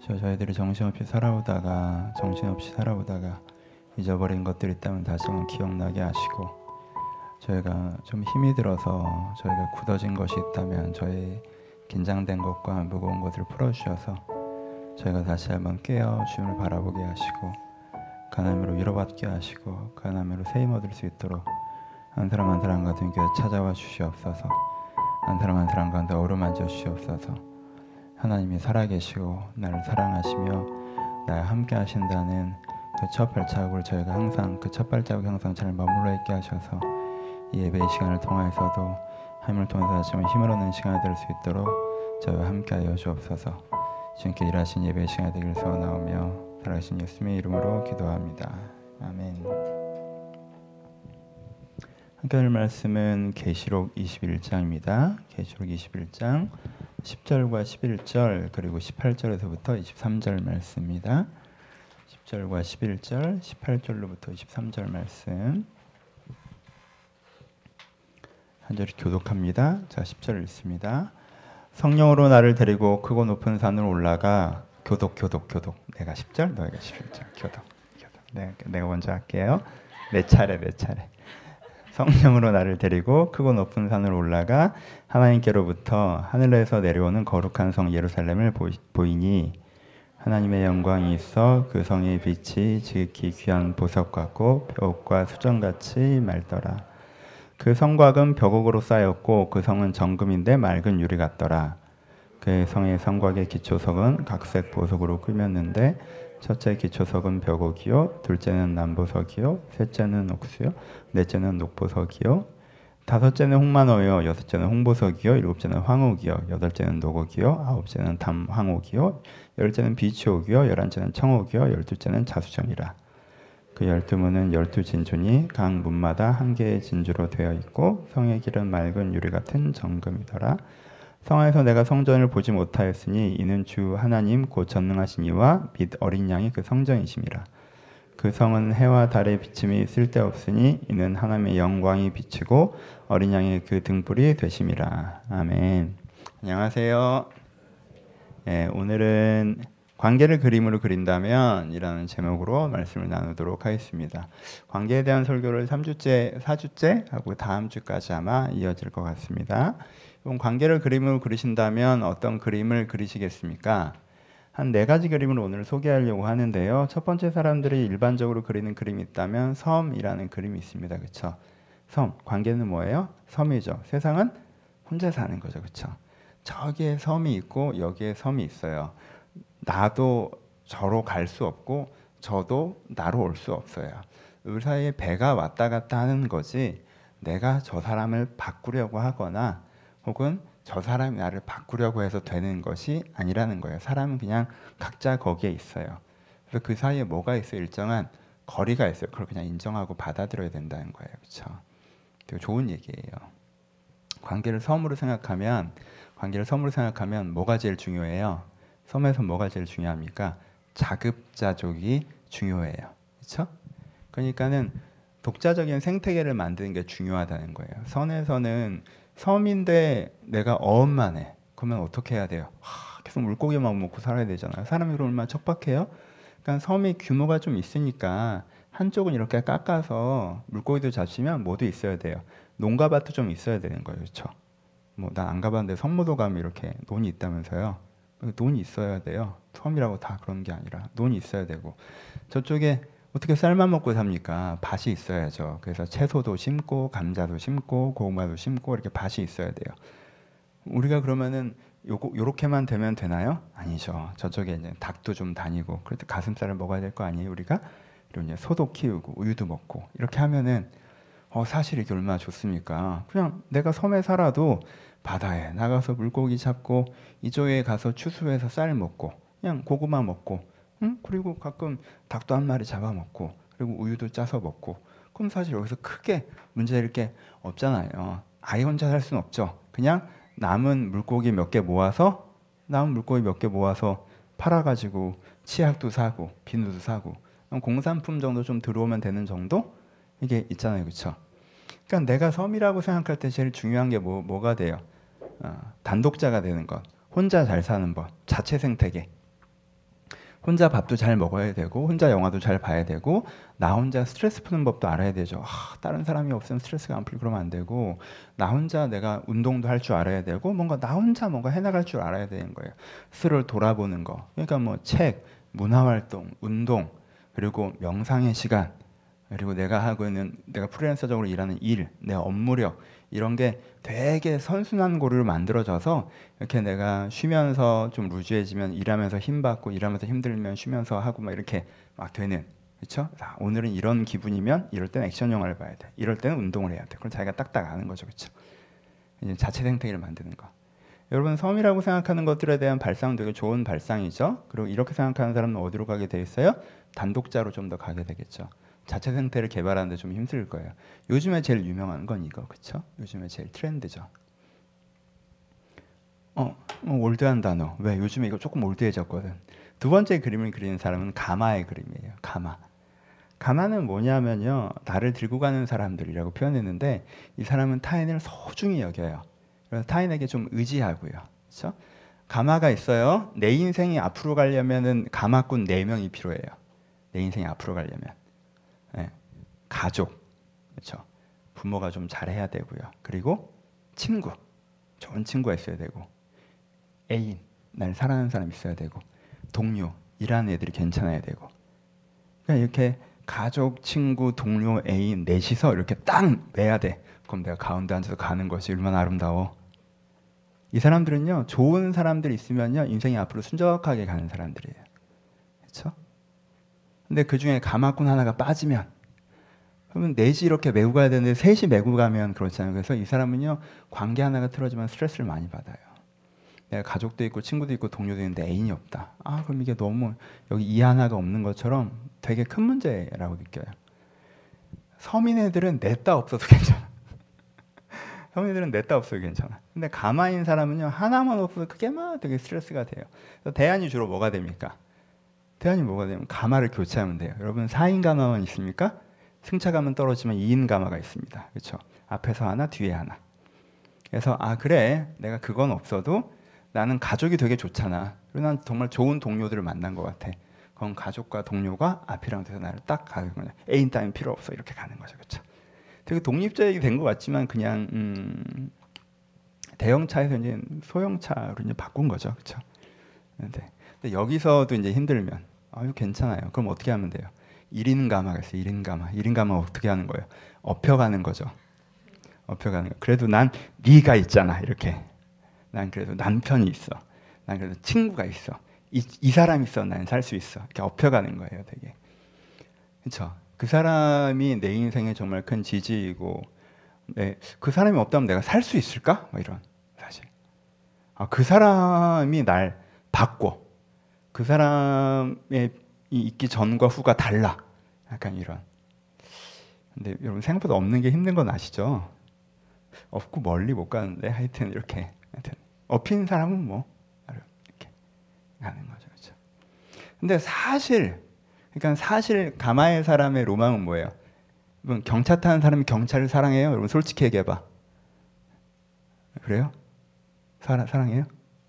저희들이 정신없이 살아오다가 잊어버린 것들이 있다면 다시 한번 기억나게 하시고, 저희가 좀 힘이 들어서 저희가 굳어진 것이 있다면 저희 긴장된 것과 무거운 것을 풀어주셔서 저희가 다시 한번 깨어 주님을 바라보게 하시고, 그 하나님으로 위로받게 하시고, 그 하나님으로 세임 얻을 수 있도록 한 사람 한 사람 같은 교회 찾아와 주시옵소서. 한 사람 한 사람 가운데 어루만져 주시옵소서. 하나님이 살아계시고 나를 사랑하시며 나와 함께 하신다는 그 첫 발자국을 저희가 항상 그 첫 발자국 항상 잘 머물러 있게 하셔서 이 예배의 시간을 통해서도 하나님을 통해서 다시 한번 힘을 얻는 시간이 될 수 있도록 저희와 함께 하여 주옵소서. 주님께 일하신 예배의 시간이 되길 소원하오며 살아계신 예수님의 이름으로 기도합니다. 아멘. 함께 할 말씀은 계시록 21장입니다. 계시록 21장 10절과 11절 그리고 18절에서부터 23절 말씀입니다. 10절과 11절, 18절로부터 23절 말씀 한 절이 교독합니다. 자, 10절 읽습니다. 성령으로 나를 데리고 크고 높은 산으로 올라가 교독 내가 10절 너희가 11절 교독 내가 먼저 할게요. 내 차례 성령으로 나를 데리고 크고 높은 산으로 올라가 하나님께로부터 하늘에서 내려오는 거룩한 성 예루살렘을 보이니 하나님의 영광이 있어 그 성의 빛이 지극히 귀한 보석 같고 벽옥과 수정같이 맑더라. 그 성곽은 벽옥으로 쌓였고 그 성은 정금인데 맑은 유리 같더라. 그 성의 성곽의 기초석은 각색 보석으로 꾸몄는데 첫째 기초석은 벽옥이요, 둘째는 남보석이요, 셋째는 옥수요, 넷째는 녹보석이요, 다섯째는 홍만호요, 여섯째는 홍보석이요, 일곱째는 황옥이요, 여덟째는 노곡이요, 아홉째는 담황옥이요, 열째는 비치옥이요, 열한째는 청옥이요, 열둘째는 자수정이라. 그 12문은 12진주니 각 문마다 한 개의 진주로 되어 있고 성의 길은 맑은 유리 같은 정금이더라. 성에서 내가 성전을 보지 못하였으니 이는 주 하나님 곧 전능하신 이와 및 어린 양이 그 성전이심이라. 그 성은 해와 달의 비침이 쓸데없으니 이는 하나님의 영광이 비치고 어린 양의 그 등불이 되심이라. 아멘. 안녕하세요. 네, 오늘은 관계를 그림으로 그린다면 이라는 제목으로 말씀을 나누도록 하겠습니다. 관계에 대한 설교를 3주째, 4주째 하고 다음 주까지 아마 이어질 것 같습니다. 관계를 그림으로 그리신다면 어떤 그림을 그리시겠습니까? 한 4가지 그림을 오늘 소개하려고 하는데요. 첫 번째, 사람들이 일반적으로 그리는 그림이 있다면 섬이라는 그림이 있습니다. 그렇죠? 섬, 관계는 뭐예요? 섬이죠. 세상은 혼자 사는 거죠. 그렇죠? 저기에 섬이 있고 여기에 섬이 있어요. 나도 저로 갈 수 없고 저도 나로 올 수 없어요. 그 사이에 배가 왔다 갔다 하는 거지 내가 저 사람을 바꾸려고 하거나 혹은 저 사람이 나를 바꾸려고 해서 되는 것이 아니라는 거예요. 사람은 그냥 각자 거기에 있어요. 그래서 그 사이에 뭐가 있어요? 일정한 거리가 있어요. 그걸 그냥 인정하고 받아들여야 된다는 거예요. 그렇죠? 되게 좋은 얘기예요. 관계를 섬으로 생각하면 뭐가 제일 중요해요? 섬에서 뭐가 제일 중요합니까? 자급자족이 중요해요. 그렇죠? 그러니까는 독자적인 생태계를 만드는 게 중요하다는 거예요. 섬에서는 섬인데 내가 어업만 해. 그러면 어떻게 해야 돼요? 계속 물고기만 먹고 살아야 되잖아요. 사람이 그럼 얼마나 척박해요? 그러니까 섬이 규모가 좀 있으니까 한쪽은 이렇게 깎아서 물고기도 잡시면 뭐도 있어야 돼요. 농가밭도 좀 있어야 되는 거예요. 그렇죠? 뭐 난 안 가봤는데 섬모도 가면 이렇게 논이 있다면서요. 논이 있어야 돼요. 섬이라고 다 그런 게 아니라 논이 있어야 되고, 저쪽에 어떻게 쌀만 먹고 삽니까? 밭이 있어야죠. 그래서 채소도 심고 감자도 심고 고구마도 심고 이렇게 밭이 있어야 돼요. 우리가 그러면은 요렇게만 되면 되나요? 아니죠. 저쪽에 이제 닭도 좀 다니고 그럴 때 가슴살을 먹어야 될 거 아니에요, 우리가? 그리고 이제 소도 키우고 우유도 먹고 이렇게 하면은 사실 이게 얼마나 좋습니까? 그냥 내가 섬에 살아도 바다에 나가서 물고기 잡고 이쪽에 가서 추수해서 쌀 먹고 그냥 고구마 먹고 그리고 가끔 닭도 한 마리 잡아먹고 그리고 우유도 짜서 먹고, 그럼 사실 여기서 크게 문제될 게 없잖아요. 아예 혼자 살 수는 없죠. 그냥 남은 물고기 몇 개 모아서 팔아가지고 치약도 사고 비누도 사고 공산품 정도 좀 들어오면 되는 정도? 이게 있잖아요. 그렇죠? 그러니까 내가 섬이라고 생각할 때 제일 중요한 게 뭐가 돼요? 단독자가 되는 것, 혼자 잘 사는 것, 자체 생태계. 혼자 밥도 잘 먹어야 되고 혼자 영화도 잘 봐야 되고 나 혼자 스트레스 푸는 법도 알아야 되죠. 다른 사람이 없으면 스트레스가 안 풀리고 그러면 안 되고 나 혼자 내가 운동도 할 줄 알아야 되고 뭔가 나 혼자 뭔가 해나갈 줄 알아야 되는 거예요. 스스로를 돌아보는 거. 그러니까 뭐 책, 문화활동, 운동, 그리고 명상의 시간, 그리고 내가 하고 있는 내가 프리랜서적으로 일하는 일, 내 업무력 이런 게 되게 선순환 고리로 만들어져서 이렇게 내가 쉬면서 좀 루즈해지면 일하면서 힘받고 일하면서 힘들면 쉬면서 하고 막 이렇게 막 되는, 그렇죠? 오늘은 이런 기분이면 이럴 땐 액션 영화를 봐야 돼. 이럴 때는 운동을 해야 돼. 그럼 자기가 딱딱 아는 거죠, 그렇죠? 이제 자체 생태계를 만드는 거. 여러분 섬이라고 생각하는 것들에 대한 발상은 되게 좋은 발상이죠. 그리고 이렇게 생각하는 사람은 어디로 가게 돼 있어요? 단독자로 좀 더 가게 되겠죠. 자체 생태를 개발하는데 좀 힘들 거예요. 요즘에 제일 유명한 건 이거, 그렇죠? 요즘에 제일 트렌드죠. 올드한 단어. 왜? 요즘에 이거 조금 올드해졌거든. 두 번째 그림을 그리는 사람은 가마의 그림이에요. 가마. 가마는 뭐냐면요, 나를 들고 가는 사람들이라고 표현했는데 이 사람은 타인을 소중히 여겨요. 그래서 타인에게 좀 의지하고요. 그렇죠? 가마가 있어요. 내 인생이 앞으로 가려면은 가마꾼 4명이 필요해요. 내 인생이 앞으로 가려면. 네. 가족, 그렇죠? 부모가 좀 잘해야 되고요. 그리고 친구, 좋은 친구가 있어야 되고, 애인, 날 사랑하는 사람 있어야 되고, 동료, 일하는 애들이 괜찮아야 되고. 그러니까 이렇게 가족, 친구, 동료, 애인 넷이서 이렇게 딱 매야 돼. 그럼 내가 가운데 앉아서 가는 것이 얼마나 아름다워. 이 사람들은요, 좋은 사람들 있으면요, 인생이 앞으로 순적하게 가는 사람들이에요. 그렇죠? 근데 그 중에 가마꾼 하나가 빠지면, 그러면 넷이 이렇게 메고 가야 되는데 셋이 메고 가면 그렇잖아요. 그래서 이 사람은요, 관계 하나가 틀어지면 스트레스를 많이 받아요. 내가 가족도 있고 친구도 있고 동료도 있는데 애인이 없다. 그럼 이게 너무 여기 이 하나가 없는 것처럼 되게 큰 문제라고 느껴요. 서민 애들은 냈다 없어도 괜찮아. 서민 애들은 냈다 없어도 괜찮아. 근데 가마인 사람은요, 하나만 없어도 그게 막 되게 스트레스가 돼요. 그래서 대안이 주로 뭐가 됩니까? 대안이 뭐가 되면 가마를 교체하면 돼요. 여러분 4인 가마만 있습니까? 승차감은 떨어지면 2인 가마가 있습니다. 그렇죠? 앞에서 하나, 뒤에 하나. 그래서 그래, 내가 그건 없어도 나는 가족이 되게 좋잖아. 그리고 난 정말 좋은 동료들을 만난 것 같아. 그건 가족과 동료가 앞이랑 돼서 나를 딱 가는 거냐. 애인 따윈 필요 없어. 이렇게 가는 거죠. 그렇죠? 되게 독립적이 된 것 같지만 그냥 대형차에서 이제 소형차로 이제 바꾼 거죠. 그렇죠? 근데 여기서도 이제 힘들면 이거 괜찮아요. 그럼 어떻게 하면 돼요? 1인 가마가 있어요. 1인 가마. 1인 가마 어떻게 하는 거예요? 업혀가는 거죠. 업혀가는 거. 그래도 난 네가 있잖아. 이렇게. 난 그래도 남편이 있어. 난 그래도 친구가 있어. 이 사람 있어. 난 살 수 있어. 이렇게 업혀가는 거예요. 되게. 그렇죠? 그 사람이 내 인생에 정말 큰 지지이고, 네, 그 사람이 없다면 내가 살 수 있을까? 뭐 이런 사실. 그 사람이 날 바꿔. 그 사람의 있기 전과 후가 달라. 약간 이런. 근데 여러분 생각보다 없는 게 힘든 건 아시죠? 없고 멀리 못 가는데 하여튼 이렇게 업힌 사람은 뭐 이렇게 가는 거죠, 그렇죠? 근데 그러니까 사실 가마의 사람의 로망은 뭐예요? 여러분 경차 타는 사람이 경찰을 사랑해요? 여러분 솔직히 얘기해봐. 그래요? 사랑해요?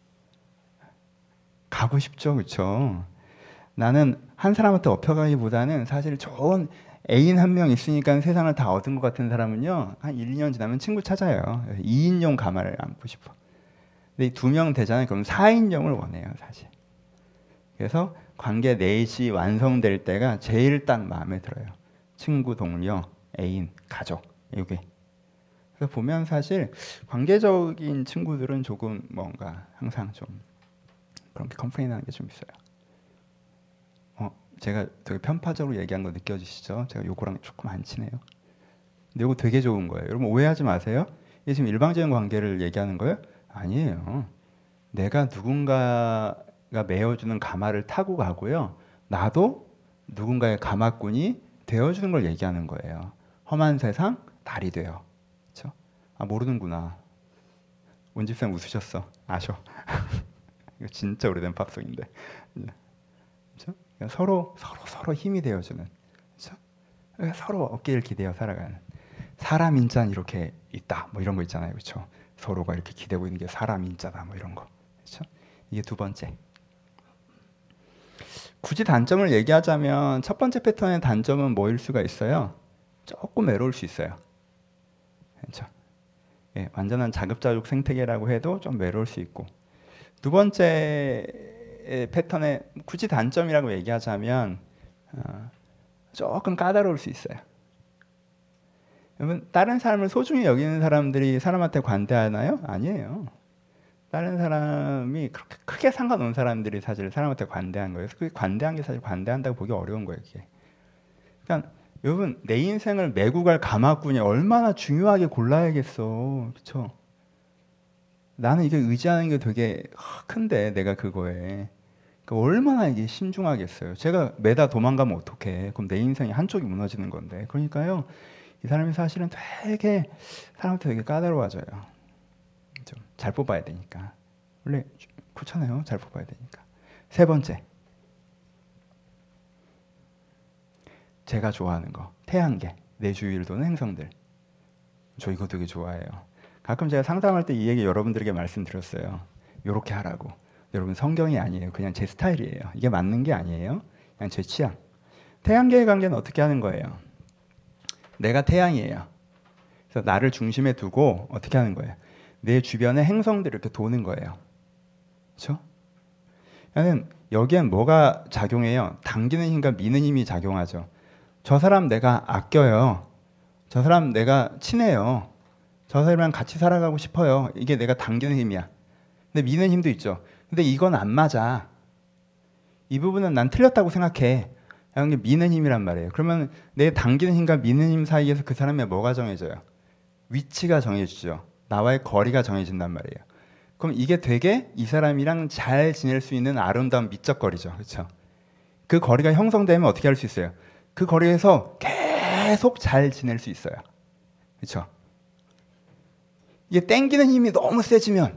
가고 싶죠, 그렇죠? 나는 한 사람한테 업혀가기보다는 사실 좋은 애인 한 명 있으니까 세상을 다 얻은 것 같은 사람은요, 한 1, 2년 지나면 친구 찾아요. 2인용 가마를 안고 싶어. 근데 2명 되잖아요. 그럼 4인용을 원해요, 사실. 그래서 관계 넷이 완성될 때가 제일 딱 마음에 들어요. 친구, 동료, 애인, 가족. 이게. 그래서 보면 사실 관계적인 친구들은 조금 뭔가 항상 좀 그렇게 컴플레인 하는 게 좀 있어요. 제가 되게 편파적으로 얘기한 거 느껴지시죠? 제가 요거랑 조금 안 친해요. 근데 요거 되게 좋은 거예요. 여러분 오해하지 마세요. 이게 지금 일방적인 관계를 얘기하는 거예요? 아니에요. 내가 누군가가 메어주는 가마를 타고 가고요. 나도 누군가의 가마꾼이 되어주는 걸 얘기하는 거예요. 험한 세상 달이 돼요. 그렇죠? 모르는구나. 온집쌤 웃으셨어. 아셔. 이거 진짜 오래된 팝송인데. 그렇죠? 서로 힘이 되어주는, 그렇죠? 서로 어깨를 기대어 살아가는. 사람 인자는 이렇게 있다. 뭐 이런 거 있잖아요, 그렇죠? 서로가 이렇게 기대고 있는 게 사람 인자다. 뭐 이런 거, 그렇죠? 이게 두 번째. 굳이 단점을 얘기하자면 첫 번째 패턴의 단점은 뭐일 수가 있어요? 조금 외로울 수 있어요. 그렇죠? 예, 완전한 자급자족 생태계라고 해도 좀 외로울 수 있고, 두 번째 패턴의 굳이 단점이라고 얘기하자면 조금 까다로울 수 있어요. 여러분, 다른 사람을 소중히 여기는 사람들이 사람한테 관대하나요? 아니에요. 다른 사람이 그렇게 크게 상관없는 사람들이 사실 사람한테 관대한 거예요. 그게 관대한 게 사실 관대한다고 보기 어려운 거예요, 이게. 그러니까 여러분, 내 인생을 메고 갈 가마꾼이 얼마나 중요하게 골라야겠어, 그렇죠? 나는 이게 의지하는 게 되게 큰데 내가 그거에 그러니까 얼마나 이게 신중하겠어요. 제가 매다 도망가면 어떡해? 그럼 내 인생이 한쪽이 무너지는 건데. 그러니까요, 이 사람이 사실은 되게 사람한테 되게 까다로워져요. 좀 잘 뽑아야 되니까. 원래 그렇잖아요. 잘 뽑아야 되니까. 세 번째, 제가 좋아하는 거, 태양계, 내 주위를 도는 행성들. 저 이거 되게 좋아해요. 가끔 제가 상담할 때 이 얘기 여러분들에게 말씀드렸어요. 요렇게 하라고. 여러분, 성경이 아니에요. 그냥 제 스타일이에요. 이게 맞는 게 아니에요. 그냥 제 취향. 태양계의 관계는 어떻게 하는 거예요? 내가 태양이에요. 그래서 나를 중심에 두고 어떻게 하는 거예요? 내 주변에 행성들이 이렇게 도는 거예요. 그렇죠? 여기엔 뭐가 작용해요? 당기는 힘과 미는 힘이 작용하죠. 저 사람 내가 아껴요. 저 사람 내가 친해요. 저 사람이랑 같이 살아가고 싶어요. 이게 내가 당기는 힘이야. 근데 미는 힘도 있죠. 근데 이건 안 맞아. 이 부분은 난 틀렸다고 생각해. 이런 게 미는 힘이란 말이에요. 그러면 내 당기는 힘과 미는 힘 사이에서 그 사람의 뭐가 정해져요? 위치가 정해지죠. 나와의 거리가 정해진단 말이에요. 그럼 이게 되게 이 사람이랑 잘 지낼 수 있는 아름다운 미적 거리죠. 그렇죠? 그 거리가 형성되면 어떻게 할 수 있어요? 그 거리에서 계속 잘 지낼 수 있어요. 그렇죠? 이게 땡기는 힘이 너무 세지면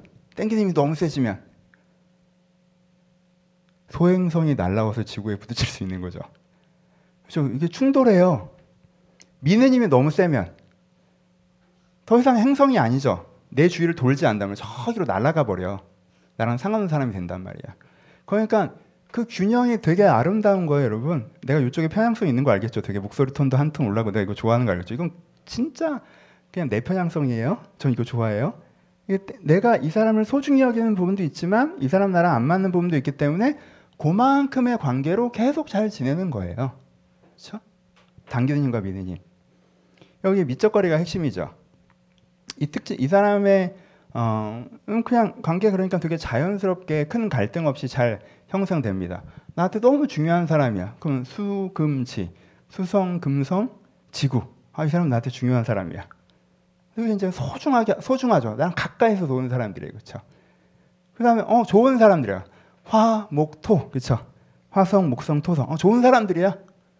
소행성이 날아와서 지구에 부딪힐 수 있는 거죠. 그렇죠? 이게 충돌해요. 미는 힘이 너무 세면 더 이상 행성이 아니죠. 내 주위를 돌지 않다면 저기로 날아가 버려. 나랑 상관없는 사람이 된단 말이야. 그러니까 그 균형이 되게 아름다운 거예요, 여러분. 내가 이쪽에 편향성이 있는 거 알겠죠? 되게 목소리 톤도 한 톤 올라가고 내가 이거 좋아하는 거 알겠죠? 이건 진짜 그냥 내 편향성이에요. 전 이거 좋아해요. 내가 이 사람을 소중히 여기는 부분도 있지만 이 사람 나랑 안 맞는 부분도 있기 때문에 그만큼의 관계로 계속 잘 지내는 거예요. 그렇죠? 당기는 힘과 미는 힘. 여기 미적거리가 핵심이죠. 이 사람의 그냥 관계 그러니까 되게 자연스럽게 큰 갈등 없이 잘 형성됩니다. 나한테 너무 중요한 사람이야. 그럼 수, 금, 지, 수성, 금성, 지구. 이 사람 나한테 중요한 사람이야. 그리고 이제 소중하죠. 나랑 가까이서 노는 사람들이에요, 그렇죠? 그다음에 좋은 사람들이야. 화, 목, 토, 그렇죠? 화성, 목성, 토성. 좋은 사람들이야.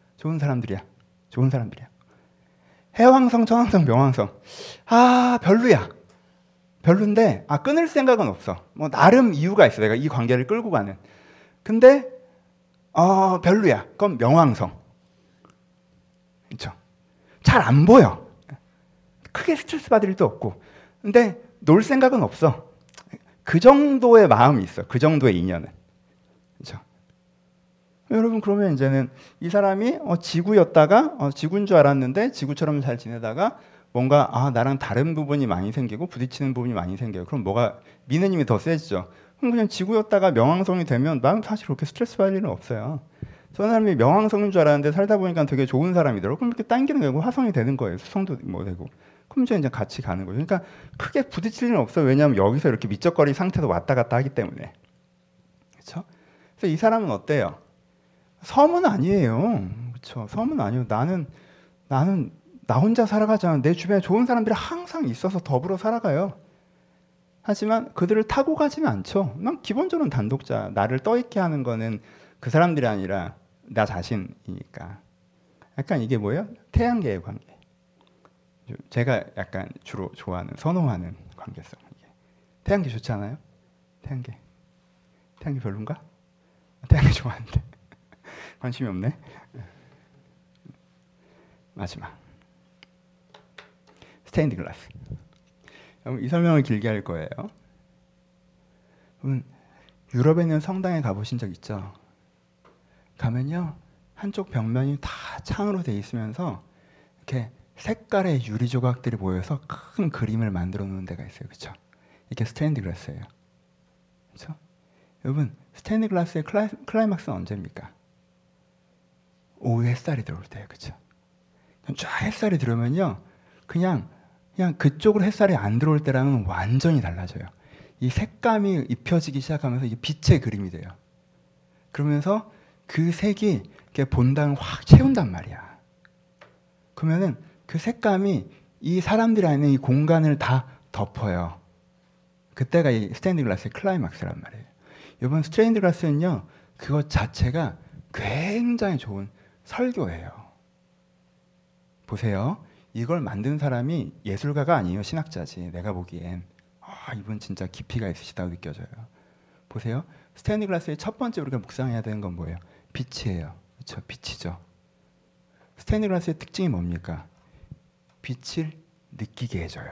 해왕성, 천왕성, 명왕성. 별로야. 별론데 끊을 생각은 없어. 뭐 나름 이유가 있어. 내가 이 관계를 끌고 가는. 근데 별로야. 그럼 명왕성. 그렇죠? 잘 안 보여. 크게 스트레스 받을 일도 없고. 근데 놀 생각은 없어. 그 정도의 마음이 있어. 그 정도의 인연은. 그렇죠? 여러분, 그러면 이제는 이 사람이 지구였다가 지구인 줄 알았는데 지구처럼 잘 지내다가 뭔가 나랑 다른 부분이 많이 생기고 부딪히는 부분이 많이 생겨요. 그럼 뭐가 미는 힘이 더 세지죠. 그럼 그냥 지구였다가 명왕성이 되면 난 사실 그렇게 스트레스 받을 일은 없어요. 저 사람이 명왕성인 줄 알았는데 살다 보니까 되게 좋은 사람이더라고. 그럼 이렇게 당기는 거고 화성이 되는 거예요. 수성도 뭐 되고. 그럼 이제 같이 가는 거죠. 그러니까 크게 부딪힐 일은 없어요. 왜냐하면 여기서 이렇게 미적거리 상태도 왔다 갔다 하기 때문에. 그렇죠? 그래서 이 사람은 어때요? 섬은 아니에요. 그렇죠? 섬은 아니에요. 나는 나 혼자 살아가잖아. 내 주변에 좋은 사람들이 항상 있어서 더불어 살아가요. 하지만 그들을 타고 가지는 않죠. 난 기본적으로 단독자. 나를 떠있게 하는 거는 그 사람들이 아니라 나 자신이니까. 약간 이게 뭐예요? 태양계의 관계. 제가 약간 주로 좋아하는, 선호하는 관계성. 태양계 좋지 않아요? 태양계 별론가? 태양계 좋아하는데 관심이 없네. 마지막 스테인드 글라스. 이 설명을 길게 할 거예요. 유럽에 있는 성당에 가보신 적 있죠? 가면요, 한쪽 벽면이 다 창으로 돼 있으면서 이렇게 색깔의 유리 조각들이 모여서 큰 그림을 만들어 놓는 데가 있어요. 그렇죠? 이게 스테인드 글라스예요. 그렇죠? 여러분, 스테인드 글라스의 클라이막스는 언제입니까? 오후 햇살이 들어올 때예요. 그렇죠? 쫙 햇살이 들어오면요, 그냥 그쪽으로 햇살이 안 들어올 때랑은 완전히 달라져요. 이 색감이 입혀지기 시작하면서 이게 빛의 그림이 돼요. 그러면서 그 색이 이렇게 본당을 확 채운단 말이야. 그러면은 그 색감이 이 사람들이 안에 이 공간을 다 덮어요. 그때가 이 스테인드 글라스의 클라이막스란 말이에요. 이번 스테인드 글라스는요, 그것 자체가 굉장히 좋은 설교예요. 보세요. 이걸 만든 사람이 예술가가 아니에요. 신학자지. 내가 보기엔. 이분 진짜 깊이가 있으시다고 느껴져요. 보세요. 스테인드 글라스의 첫 번째 우리가 묵상해야 되는 건 뭐예요? 빛이에요. 그렇죠? 빛이죠. 스테인드 글라스의 특징이 뭡니까? 빛을 느끼게 해줘요.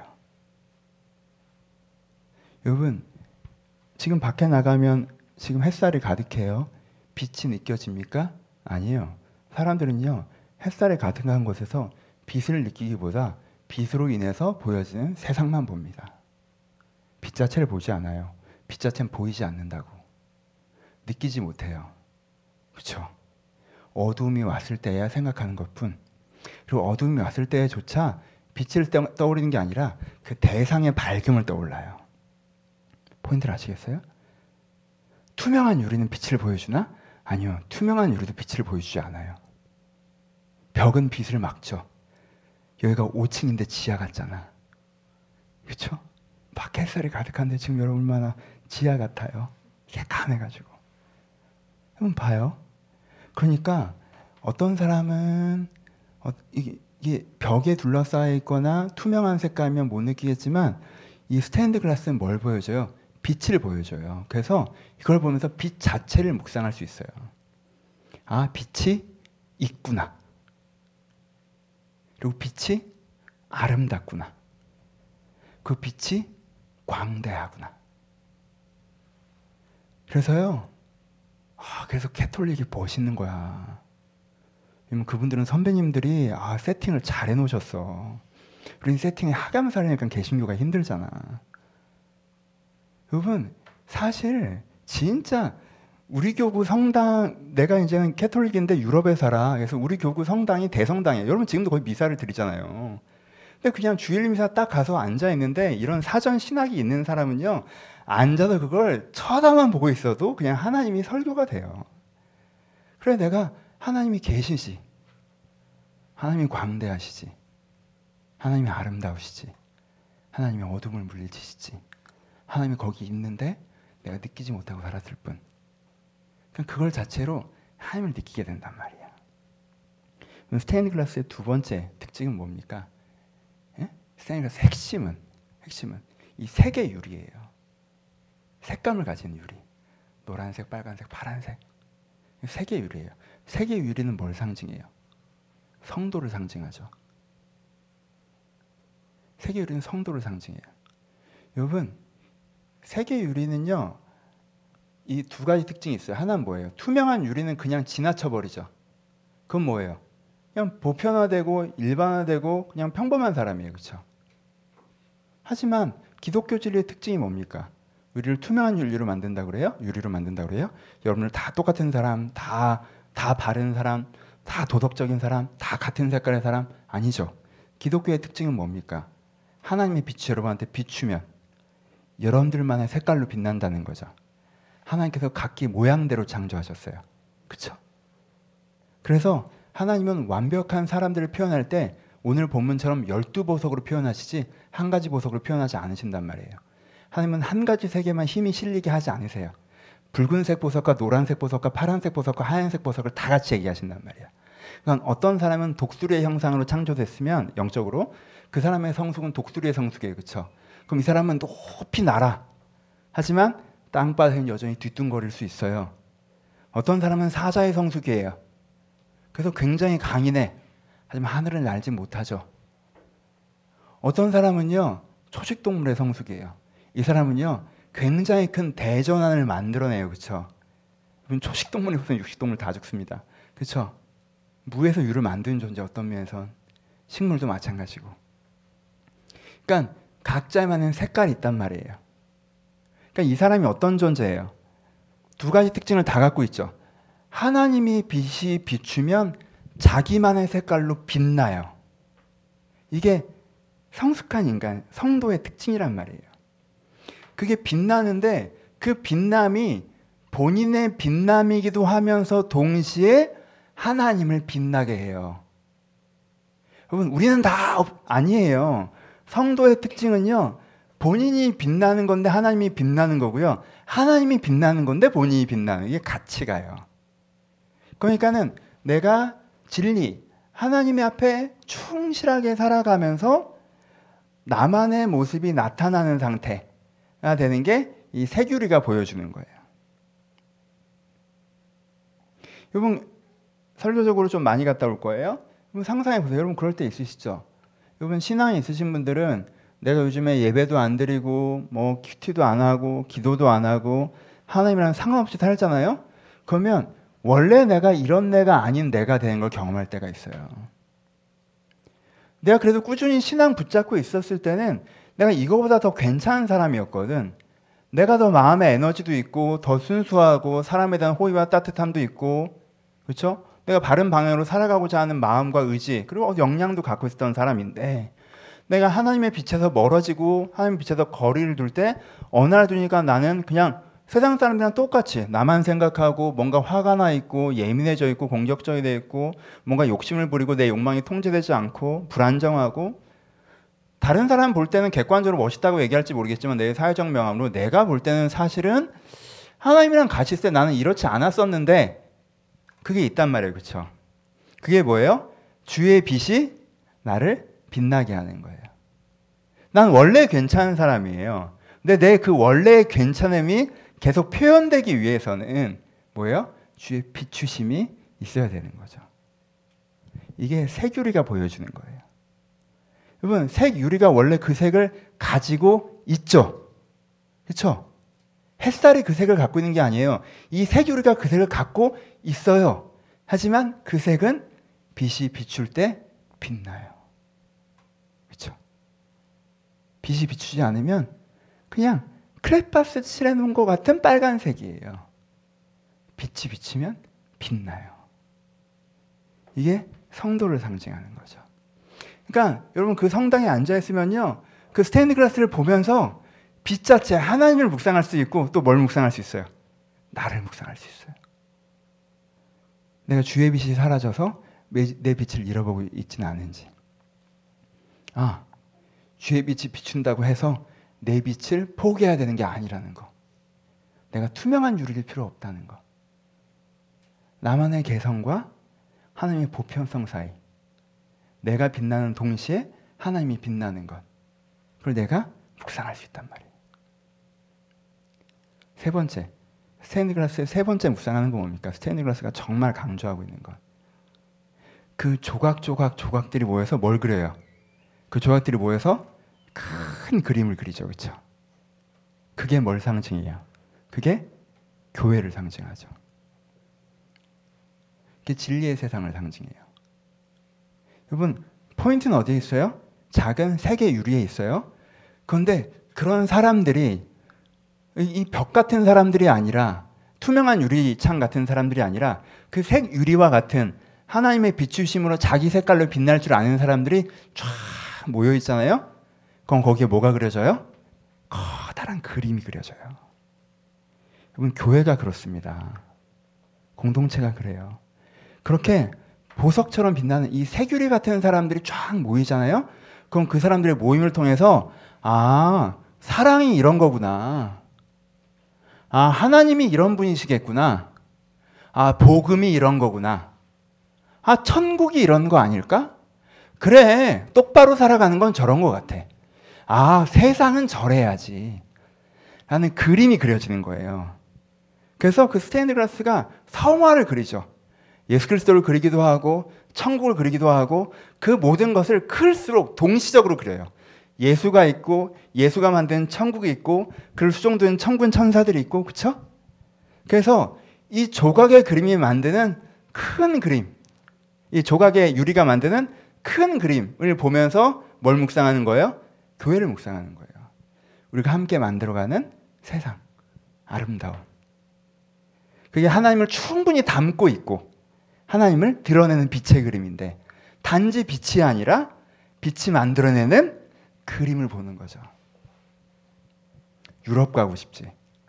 여러분, 지금 밖에 나가면 지금 햇살이 가득해요. 빛이 느껴집니까? 아니에요. 사람들은요, 햇살이 가득한 곳에서 빛을 느끼기보다 빛으로 인해서 보여지는 세상만 봅니다. 빛 자체를 보지 않아요. 빛 자체는 보이지 않는다고. 느끼지 못해요. 그렇죠? 어두움이 왔을 때야 생각하는 것뿐. 그리고 어두움이 왔을 때조차 빛을 떠오르는 게 아니라 그 대상의 밝음을 떠올라요. 포인트를 아시겠어요? 투명한 유리는 빛을 보여주나? 아니요. 투명한 유리도 빛을 보여주지 않아요. 벽은 빛을 막죠. 여기가 5층인데 지하 같잖아. 그렇죠? 밖에 햇살이 가득한데 지금 여러분 얼마나 지하 같아요. 새까매가지고. 한번 봐요. 그러니까 어떤 사람은 이게 벽에 둘러싸여 있거나 투명한 색깔이면 못 느끼겠지만 이 스테인드 글라스는 뭘 보여줘요? 빛을 보여줘요. 그래서 이걸 보면서 빛 자체를 묵상할 수 있어요. 아, 빛이 있구나. 그리고 빛이 아름답구나. 그 빛이 광대하구나. 그래서요, 그래서 캐톨릭이 멋있는 거야. 왜냐면 그분들은 선배님들이 세팅을 잘 해놓으셨어. 우린 세팅에 하감살이니까 개신교가 힘들잖아. 여러분, 사실 진짜 우리 교구 성당, 내가 이제는 캐톨릭인데 유럽에 살아. 그래서 우리 교구 성당이 대성당이에요. 여러분 지금도 거의 미사를 드리잖아요. 근데 그냥 주일 미사 딱 가서 앉아 있는데 이런 사전 신학이 있는 사람은요, 앉아서 그걸 쳐다만 보고 있어도 그냥 하나님이 설교가 돼요. 그래, 내가 하나님이 계시지, 하나님이 광대하시지, 하나님이 아름다우시지, 하나님이 어둠을 물리치시지, 하나님이 거기 있는데 내가 느끼지 못하고 살았을 뿐. 그걸 자체로 하나님을 느끼게 된단 말이야. 스테인드 글라스의 두 번째 특징은 뭡니까? 스테인드 글라스 핵심은 이 세 개의 유리예요. 색감을 가진 유리. 노란색, 빨간색, 파란색. 세 개의 유리예요. 세 개의 유리는 뭘 상징해요? 성도를 상징하죠. 세 개의 유리는 성도를 상징해요. 여러분, 세 개의 유리는요, 이 두 가지 특징이 있어요. 하나는 뭐예요? 투명한 유리는 그냥 지나쳐버리죠. 그건 뭐예요? 그냥 보편화되고 일반화되고 그냥 평범한 사람이에요. 그렇죠? 하지만 기독교 진리의 특징이 뭡니까? 유리를 투명한 유리로 만든다고 그래요? 유리로 만든다고 그래요? 여러분들 다 똑같은 사람, 다 바른 사람, 다 도덕적인 사람, 다 같은 색깔의 사람? 아니죠. 기독교의 특징은 뭡니까? 하나님의 빛이 여러분한테 비추면 여러분들만의 색깔로 빛난다는 거죠. 하나님께서 각기 모양대로 창조하셨어요. 그렇죠? 그래서 하나님은 완벽한 사람들을 표현할 때 오늘 본문처럼 12보석으로 표현하시지 한 가지 보석으로 표현하지 않으신단 말이에요. 하나님은 한 가지 색에만 힘이 실리게 하지 않으세요. 붉은색 보석과 노란색 보석과 파란색 보석과 하얀색 보석을 다 같이 얘기하신단 말이에요. 그러니까 어떤 사람은 독수리의 형상으로 창조됐으면 영적으로 그 사람의 성숙은 독수리의 성숙이에요. 그렇죠? 그럼 이 사람은 높이 날아. 하지만 땅바닥에는 여전히 뒤뚱거릴 수 있어요. 어떤 사람은 사자의 성숙이에요. 그래서 굉장히 강인해. 하지만 하늘을 날지 못하죠. 어떤 사람은요, 초식동물의 성숙이에요. 이 사람은요, 굉장히 큰 대전환을 만들어내요. 그렇죠? 초식동물에서는 육식동물 다 죽습니다. 그렇죠? 무에서 유를 만드는 존재 어떤 면에선 식물도 마찬가지고. 그러니까 각자만의 색깔이 있단 말이에요. 그러니까 이 사람이 어떤 존재예요? 두 가지 특징을 다 갖고 있죠. 하나님이 빛이 비추면 자기만의 색깔로 빛나요. 이게 성숙한 인간, 성도의 특징이란 말이에요. 그게 빛나는데 그 빛남이 본인의 빛남이기도 하면서 동시에 하나님을 빛나게 해요. 여러분, 우리는 다 아니에요. 성도의 특징은요, 본인이 빛나는 건데 하나님이 빛나는 거고요. 하나님이 빛나는 건데 본인이 빛나는, 이게 같이 가요. 그러니까는 내가 진리, 하나님의 앞에 충실하게 살아가면서 나만의 모습이 나타나는 상태가 되는 게 이 세규리가 보여주는 거예요. 여러분, 설교적으로 좀 많이 갔다 올 거예요. 여러분 상상해 보세요. 여러분 그럴 때 있으시죠? 여러분 신앙이 있으신 분들은 내가 요즘에 예배도 안 드리고 뭐 큐티도 안 하고 기도도 안 하고 하나님이랑 상관없이 살잖아요. 그러면 원래 내가 이런 내가 아닌 내가 되는 걸 경험할 때가 있어요. 내가 그래도 꾸준히 신앙 붙잡고 있었을 때는 내가 이거보다 더 괜찮은 사람이었거든. 내가 더 마음의 에너지도 있고 더 순수하고 사람에 대한 호의와 따뜻함도 있고, 그렇죠? 내가 바른 방향으로 살아가고자 하는 마음과 의지 그리고 역량도 갖고 있었던 사람인데, 내가 하나님의 빛에서 멀어지고 하나님의 빛에서 거리를 둘 때 어느 날 두니까 나는 그냥 세상 사람들이랑 똑같이 나만 생각하고 뭔가 화가 나 있고 예민해져 있고 공격적이 돼 있고 뭔가 욕심을 부리고 내 욕망이 통제되지 않고 불안정하고, 다른 사람 볼 때는 객관적으로 멋있다고 얘기할지 모르겠지만 내 사회적 명함으로 내가 볼 때는 사실은 하나님이랑 같이 있을 때 나는 이렇지 않았었는데, 그게 있단 말이에요. 그렇죠? 그게 뭐예요? 주의 빛이 나를 빛나게 하는 거예요. 난 원래 괜찮은 사람이에요. 근데 내 그 원래의 괜찮음이 계속 표현되기 위해서는 뭐예요? 주의 비추심이 있어야 되는 거죠. 이게 색유리가 보여주는 거예요. 여러분, 색유리가 원래 그 색을 가지고 있죠. 그렇죠? 햇살이 그 색을 갖고 있는 게 아니에요. 이 색유리가 그 색을 갖고 있어요. 하지만 그 색은 빛이 비출 때 빛나요. 그렇죠? 빛이 비추지 않으면 그냥 크레파스 칠해놓은 것 같은 빨간색이에요. 빛이 비치면 빛나요. 이게 성도를 상징하는 거죠. 그러니까 여러분 그 성당에 앉아있으면요, 그 스테인드 글라스를 보면서 빛 자체 하나님을 묵상할 수 있고 또 뭘 묵상할 수 있어요? 나를 묵상할 수 있어요. 내가 주의 빛이 사라져서 내 빛을 잃어보고 있지는 않은지, 주의 빛이 비춘다고 해서 내 빛을 포기해야 되는 게 아니라는 거, 내가 투명한 유리일 필요 없다는 거, 나만의 개성과 하나님의 보편성 사이, 내가 빛나는 동시에 하나님이 빛나는 것, 그걸 내가 묵상할 수 있단 말이에요. 세 번째, 스테인드 글라스의 세 번째 묵상하는 건 뭡니까? 스테인드 글라스가 정말 강조하고 있는 것, 그 조각들이 모여서 뭘 그려요? 그 조각들이 모여서 큰 그림을 그리죠. 그렇죠? 그게 뭘 상징해요? 그게 교회를 상징하죠. 그게 진리의 세상을 상징해요. 여러분, 포인트는 어디에 있어요? 작은 세계 유리에 있어요. 그런데 그런 사람들이 이 벽 같은 사람들이 아니라, 투명한 유리창 같은 사람들이 아니라 그 색 유리와 같은 하나님의 비추심으로 자기 색깔로 빛날 줄 아는 사람들이 쫙 모여 있잖아요. 그럼 거기에 뭐가 그려져요? 커다란 그림이 그려져요. 여러분, 교회가 그렇습니다. 공동체가 그래요. 그렇게 보석처럼 빛나는 이 색유리 같은 사람들이 쫙 모이잖아요. 그럼 그 사람들의 모임을 통해서 사랑이 이런 거구나, 하나님이 이런 분이시겠구나, 복음이 이런 거구나, 천국이 이런 거 아닐까? 그래, 똑바로 살아가는 건 저런 것 같아. 세상은 저래야지 라는 그림이 그려지는 거예요. 그래서 그 스테인드 글라스가 성화를 그리죠. 예수 그리스도를 그리기도 하고 천국을 그리기도 하고, 그 모든 것을 클수록 동시적으로 그려요. 예수가 있고 예수가 만든 천국이 있고 그를 수종드는 천군 천사들이 있고, 그렇죠? 그래서 이 조각의 그림이 만드는 큰 그림, 이 조각의 유리가 만드는 큰 그림을 보면서 뭘 묵상하는 거예요? 교회를 묵상하는 거예요. 우리가 함께 만들어가는 세상, 아름다움. 그게 하나님을 충분히 담고 있고 하나님을 드러내는 빛의 그림인데, 단지 빛이 아니라 빛이 만들어내는 그림을 보는 거죠. 유럽 가고 싶지.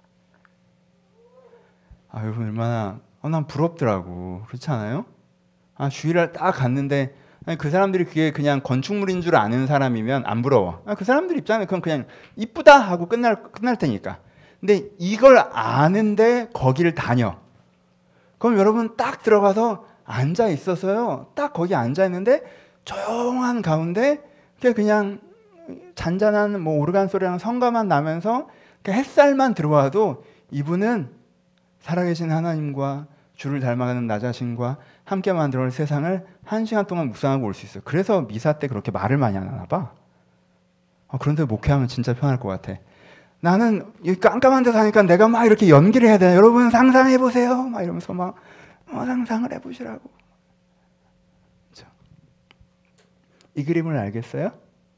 여러분 얼마나 난 부럽더라고. 그렇지 않아요? 주일날 딱 갔는데 그 사람들이 그게 그냥 건축물인 줄 아는 사람이면 안 부러워. 그 사람들 입장에 그건 그냥 이쁘다 하고 끝날 테니까. 근데 이걸 아는데 거기를 다녀. 그럼 여러분 딱 들어가서 앉아 있어서요. 딱 거기 앉아 있는데 조용한 가운데 그냥 잔잔한 뭐 오르간 소리랑 성가만 나면서 햇살만 들어와도 이분은 살아계신 하나님과 주를 닮아가는 나 자신과 함께 만들어올 세상을 1시간 동안 묵상하고 올 수 있어요. 그래서 미사 때 그렇게 말을 많이 안 하나 봐. 그런데 목회하면 진짜 편할 것 같아. 나는 이 깜깜한 데 사니까 내가 막 이렇게 연기를 해야 되나? 여러분 상상해 보세요. 막 이러면서 막 상상을 해보시라고. 그렇죠? 이 그림을 알겠어요?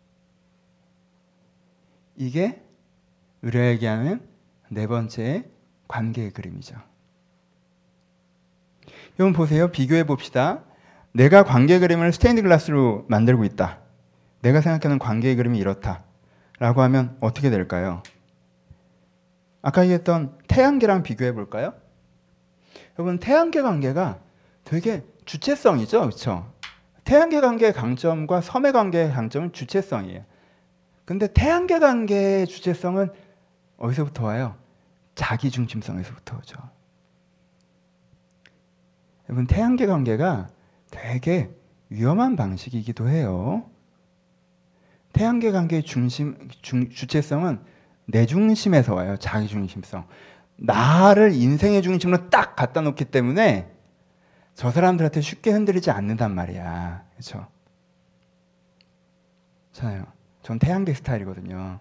이게 우리가 얘기하는 네 번째 관계의 그림이죠. 여러분 보세요. 비교해 봅시다. 내가 관계 그림을 스테인드 글라스로 만들고 있다. 내가 생각하는 관계의 그림이 이렇다. 라고 하면 어떻게 될까요? 아까 얘기했던 태양계랑 비교해 볼까요? 여러분 태양계 관계가 되게 주체성이죠. 그렇죠? 태양계 관계의 강점과 섬의 관계의 강점은 주체성이에요. 근데 태양계 관계의 주체성은 어디서부터 와요? 자기중심성에서부터 오죠. 여러분 태양계 관계가 되게 위험한 방식이기도 해요. 태양계 관계의 주체성은 내 중심에서 와요. 자기중심성. 나를 인생의 중심으로 딱 갖다 놓기 때문에 저 사람들한테 쉽게 흔들리지 않는단 말이야. 그렇죠? 잖아요. 전 태양계 스타일이거든요.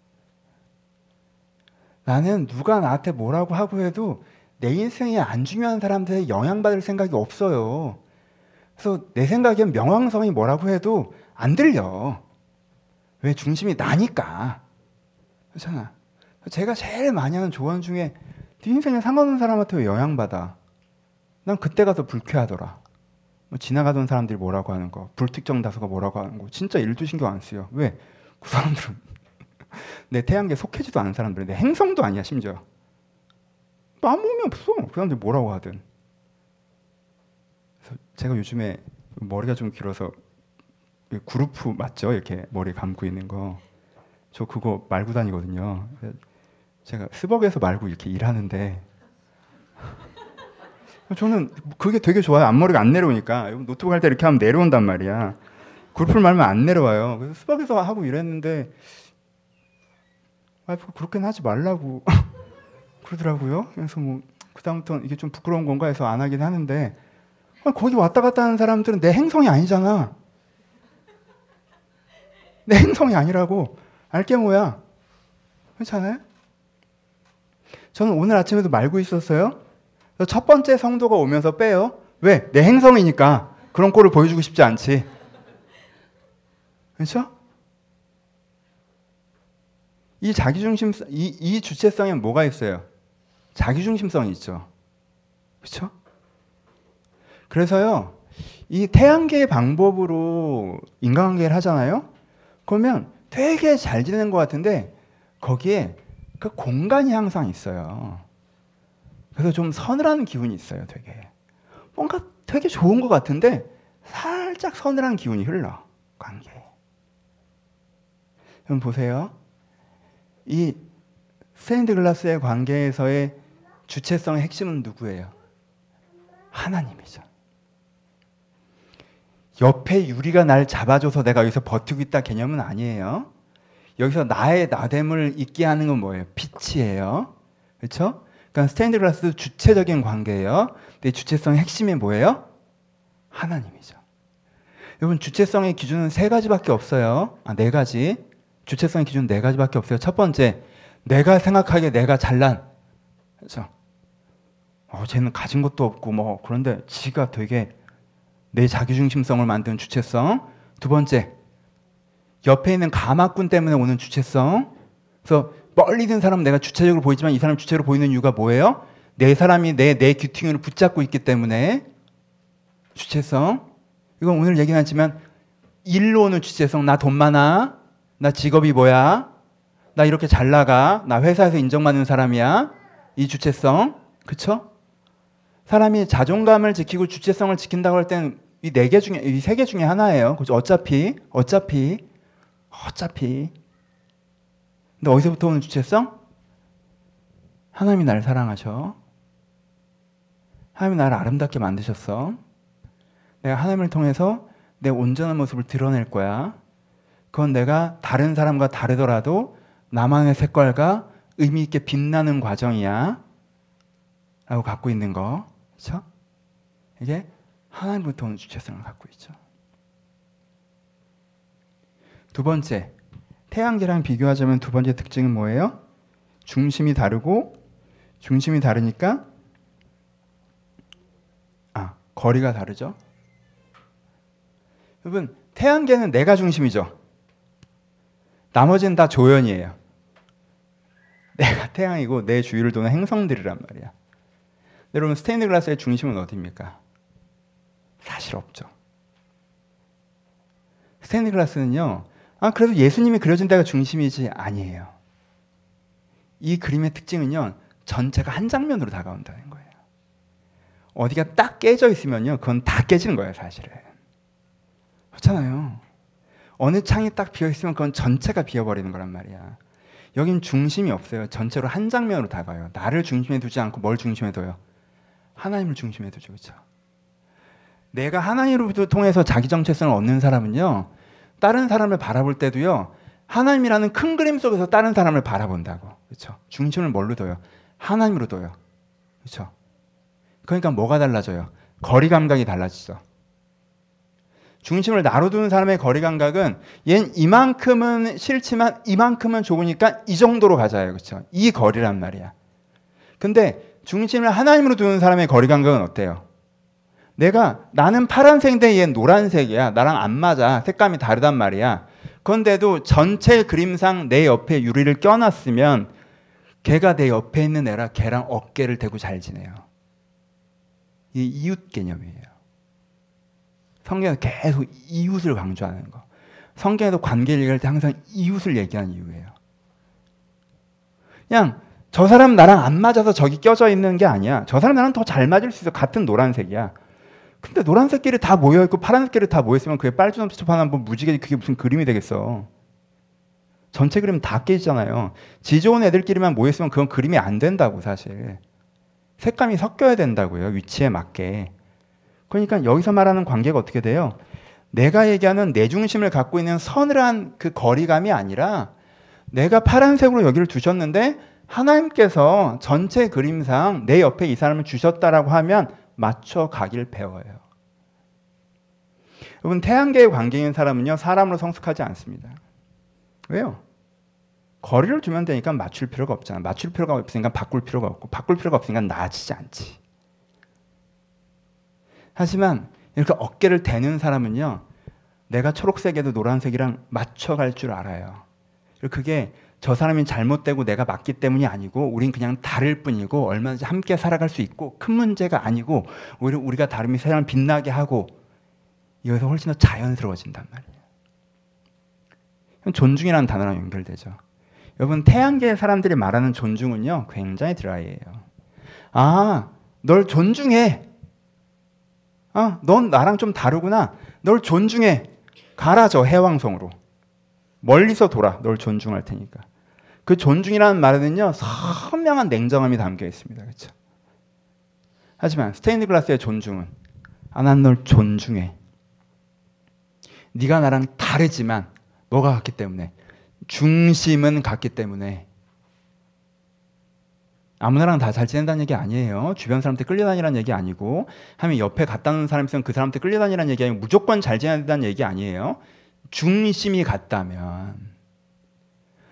나는 누가 나한테 뭐라고 하고 해도 내 인생에 안 중요한 사람들에 영향받을 생각이 없어요. 그래서 내 생각엔 명왕성이 뭐라고 해도 안 들려. 왜? 중심이 나니까. 그렇잖아. 제가 제일 많이 하는 조언 중에 네 인생에 상관없는 사람한테 왜 영향받아? 난 그때 가서 불쾌하더라. 지나가던 사람들이 뭐라고 하는 거, 불특정 다수가 뭐라고 하는 거 진짜 일도 신경 안 쓰여. 왜? 그 사람들은 내 태양계에 속해지도 않은 사람들, 내 행성도 아니야 심지어. 아무 의미 없어. 그 사람들이 뭐라고 하든. 그래서 제가 요즘에 머리가 좀 길어서 그루프 맞죠? 이렇게 머리 감고 있는 거. 저 그거 말고 다니거든요. 제가 스벅에서 말고 이렇게 일하는데 저는 그게 되게 좋아요. 앞머리가 안 내려오니까. 노트북 할 때 이렇게 하면 내려온단 말이야. 그루프를 말면 안 내려와요. 그래서 스벅에서 하고 일했는데 와이프가 그렇게는 하지 말라고 그러더라고요. 그래서 뭐 그다음부터는 이게 좀 부끄러운 건가 해서 안 하긴 하는데 거기 왔다 갔다 하는 사람들은 내 행성이 아니잖아. 내 행성이 아니라고. 알게 뭐야. 그렇잖아요? 저는 오늘 아침에도 말고 있었어요. 첫 번째 성도가 오면서 빼요. 왜? 내 행성이니까 그런 꼴을 보여주고 싶지 않지. 그렇죠? 이 자기중심, 이 주체성에 뭐가 있어요? 자기중심성이 있죠. 그렇죠? 그래서요, 이 태양계의 방법으로 인간관계를 하잖아요. 그러면 되게 잘 지내는 것 같은데 거기에 그 공간이 항상 있어요. 그래서 좀 서늘한 기운이 있어요. 되게 뭔가 되게 좋은 것 같은데 살짝 서늘한 기운이 흘러. 관계에. 여러분 보세요. 이 스테인드 글라스의 관계에서의 주체성의 핵심은 누구예요? 하나님이죠. 옆에 유리가 날 잡아줘서 내가 여기서 버티고 있다 개념은 아니에요. 여기서 나의 나됨을 있게 하는 건 뭐예요? 빛이에요. 그렇죠? 그러니까 스테인드 글라스도 주체적인 관계예요. 근데 주체성의 핵심이 뭐예요? 하나님이죠. 여러분 주체성의 기준은 3가지밖에 없어요. 4가지. 주체성의 기준 4가지밖에 없어요. 첫 번째, 내가 생각하기에 내가 잘난. 그렇죠? 쟤는 가진 것도 없고 뭐 그런데 지가 되게 내 자기중심성을 만드는 주체성. 두 번째, 옆에 있는 가마꾼 때문에 오는 주체성. 그래서 멀리 있는 사람은 내가 주체적으로 보이지만 이 사람 주체로 보이는 이유가 뭐예요? 내 사람이 내 귀퉁이를 붙잡고 있기 때문에 주체성. 이건 오늘 얘기는 하지만 일로 오는 주체성. 나 돈 많아. 나 직업이 뭐야. 나 이렇게 잘 나가. 나 회사에서 인정받는 사람이야. 이 주체성. 그쵸? 사람이 자존감을 지키고 주체성을 지킨다고 할 때는 이 네 개 중에, 이 세 개 중에 하나예요. 그죠? 어차피. 근데 어디서부터 오는 주체성? 하나님이 나를 사랑하셔. 하나님이 나를 아름답게 만드셨어. 내가 하나님을 통해서 내 온전한 모습을 드러낼 거야. 그건 내가 다른 사람과 다르더라도 나만의 색깔과 의미 있게 빛나는 과정이야. 라고 갖고 있는 거. 그렇죠? 이게 하나님부터 오는 주체성을 갖고 있죠. 두 번째, 태양계랑 비교하자면 두 번째 특징은 뭐예요? 중심이 다르고, 중심이 다르니까 거리가 다르죠. 여러분, 태양계는 내가 중심이죠. 나머지는 다 조연이에요. 내가 태양이고 내 주위를 도는 행성들이란 말이야. 여러분, 스테인드 글라스의 중심은 어디입니까? 사실 없죠. 스테인드 글라스는요, 그래도 예수님이 그려진 데가 중심이지 아니에요. 이 그림의 특징은요, 전체가 한 장면으로 다가온다는 거예요. 어디가 딱 깨져 있으면요, 그건 다 깨지는 거예요, 사실은. 그렇잖아요. 어느 창이 딱 비어 있으면 그건 전체가 비어버리는 거란 말이야. 여긴 중심이 없어요. 전체로 한 장면으로 다가요. 나를 중심에 두지 않고 뭘 중심에 둬요? 하나님을 중심에 두죠. 그렇죠? 내가 하나님으로부터 통해서 자기 정체성을 얻는 사람은요, 다른 사람을 바라볼 때도요, 하나님이라는 큰 그림 속에서 다른 사람을 바라본다고. 그렇죠? 중심을 뭘로 둬요? 하나님으로 둬요. 그렇죠? 그러니까 뭐가 달라져요? 거리 감각이 달라지죠. 중심을 나로 두는 사람의 거리 감각은 얜 이만큼은 싫지만 이만큼은 좋으니까 이 정도로 가자요. 그렇죠? 이 거리란 말이야. 근데 중심을 하나님으로 두는 사람의 거리 감각은 어때요? 나는 파란색인데 얘 노란색이야. 나랑 안 맞아. 색감이 다르단 말이야. 그런데도 전체 그림상 내 옆에 유리를 껴놨으면 걔가 내 옆에 있는 애라 걔랑 어깨를 대고 잘 지내요. 이 이웃 개념이에요. 성경에서 계속 이웃을 강조하는 거. 성경에도 관계를 얘기할 때 항상 이웃을 얘기하는 이유예요. 그냥 저 사람 나랑 안 맞아서 저기 껴져 있는 게 아니야. 저 사람 나랑 더 잘 맞을 수 있어. 같은 노란색이야. 근데 노란색끼리 다 모여있고 파란색끼리 다 모여있으면 그게 빨주노초판 한번 무지개 그게 무슨 그림이 되겠어. 전체 그림 다 깨지잖아요. 지 좋은 애들끼리만 모여있으면 그건 그림이 안 된다고 사실. 색감이 섞여야 된다고요. 위치에 맞게. 그러니까 여기서 말하는 관계가 어떻게 돼요? 내가 얘기하는 내 중심을 갖고 있는 서늘한 그 거리감이 아니라 내가 파란색으로 여기를 두셨는데 하나님께서 전체 그림상 내 옆에 이 사람을 주셨다라고 하면 맞춰 가길 배워요. 여러분, 태양계의 관계인 사람은요, 사람으로 성숙하지 않습니다. 왜요? 거리를 두면 되니까 맞출 필요가 없잖아. 맞출 필요가 없으니까 바꿀 필요가 없고, 바꿀 필요가 없으니까 나아지지 않지. 하지만 이렇게 어깨를 대는 사람은요, 내가 초록색에도 노란색이랑 맞춰갈 줄 알아요. 그게 저 사람이 잘못되고 내가 맞기 때문이 아니고 우린 그냥 다를 뿐이고 얼마든지 함께 살아갈 수 있고 큰 문제가 아니고 오히려 우리가 다름이 세상을 빛나게 하고 이거에서 훨씬 더 자연스러워진단 말이에요. 존중이라는 단어랑 연결되죠. 여러분, 태양계의 사람들이 말하는 존중은요, 굉장히 드라이해요. 널 존중해. 넌 나랑 좀 다르구나. 널 존중해. 가라 저 해왕성으로. 멀리서 돌아. 널 존중할 테니까. 그 존중이라는 말에는요, 선명한 냉정함이 담겨 있습니다. 그렇죠? 하지만 스테인드 글라스의 존중은 난 널 존중해. 네가 나랑 다르지만 뭐가 같기 때문에? 중심은 같기 때문에. 아무나랑 다 잘 지낸다는 얘기 아니에요. 주변 사람한테 끌려다니라는 얘기 아니고, 하면 옆에 갔다 오는 사람 있으면 그 사람한테 끌려다니라는 얘기 아니고 무조건 잘 지내야 된다는 얘기 아니에요. 중심이 같다면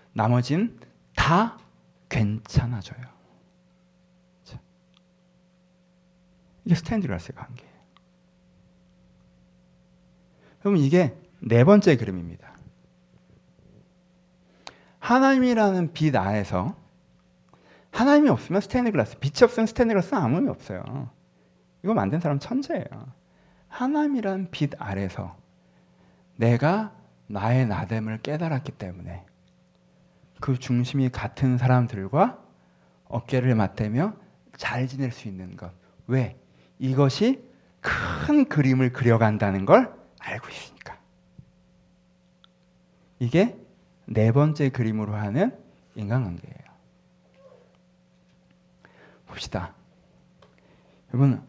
나머진 다 괜찮아져요. 이게 스테인드 글라스의 관계예요. 여러분 이게 네 번째 그림입니다. 하나님이라는 빛 안에서 하나님이 없으면 스테인드 글라스, 빛이 없으면 스테인드 글라스는 아무 의미 없어요. 이거 만든 사람 천재예요. 하나님이라는 빛 아래서 내가 나의 나됨을 깨달았기 때문에 그 중심이 같은 사람들과 어깨를 맞대며 잘 지낼 수 있는 것. 왜? 이것이 큰 그림을 그려간다는 걸 알고 있으니까. 이게 네 번째 그림으로 하는 인간관계예요. 봅시다. 여러분,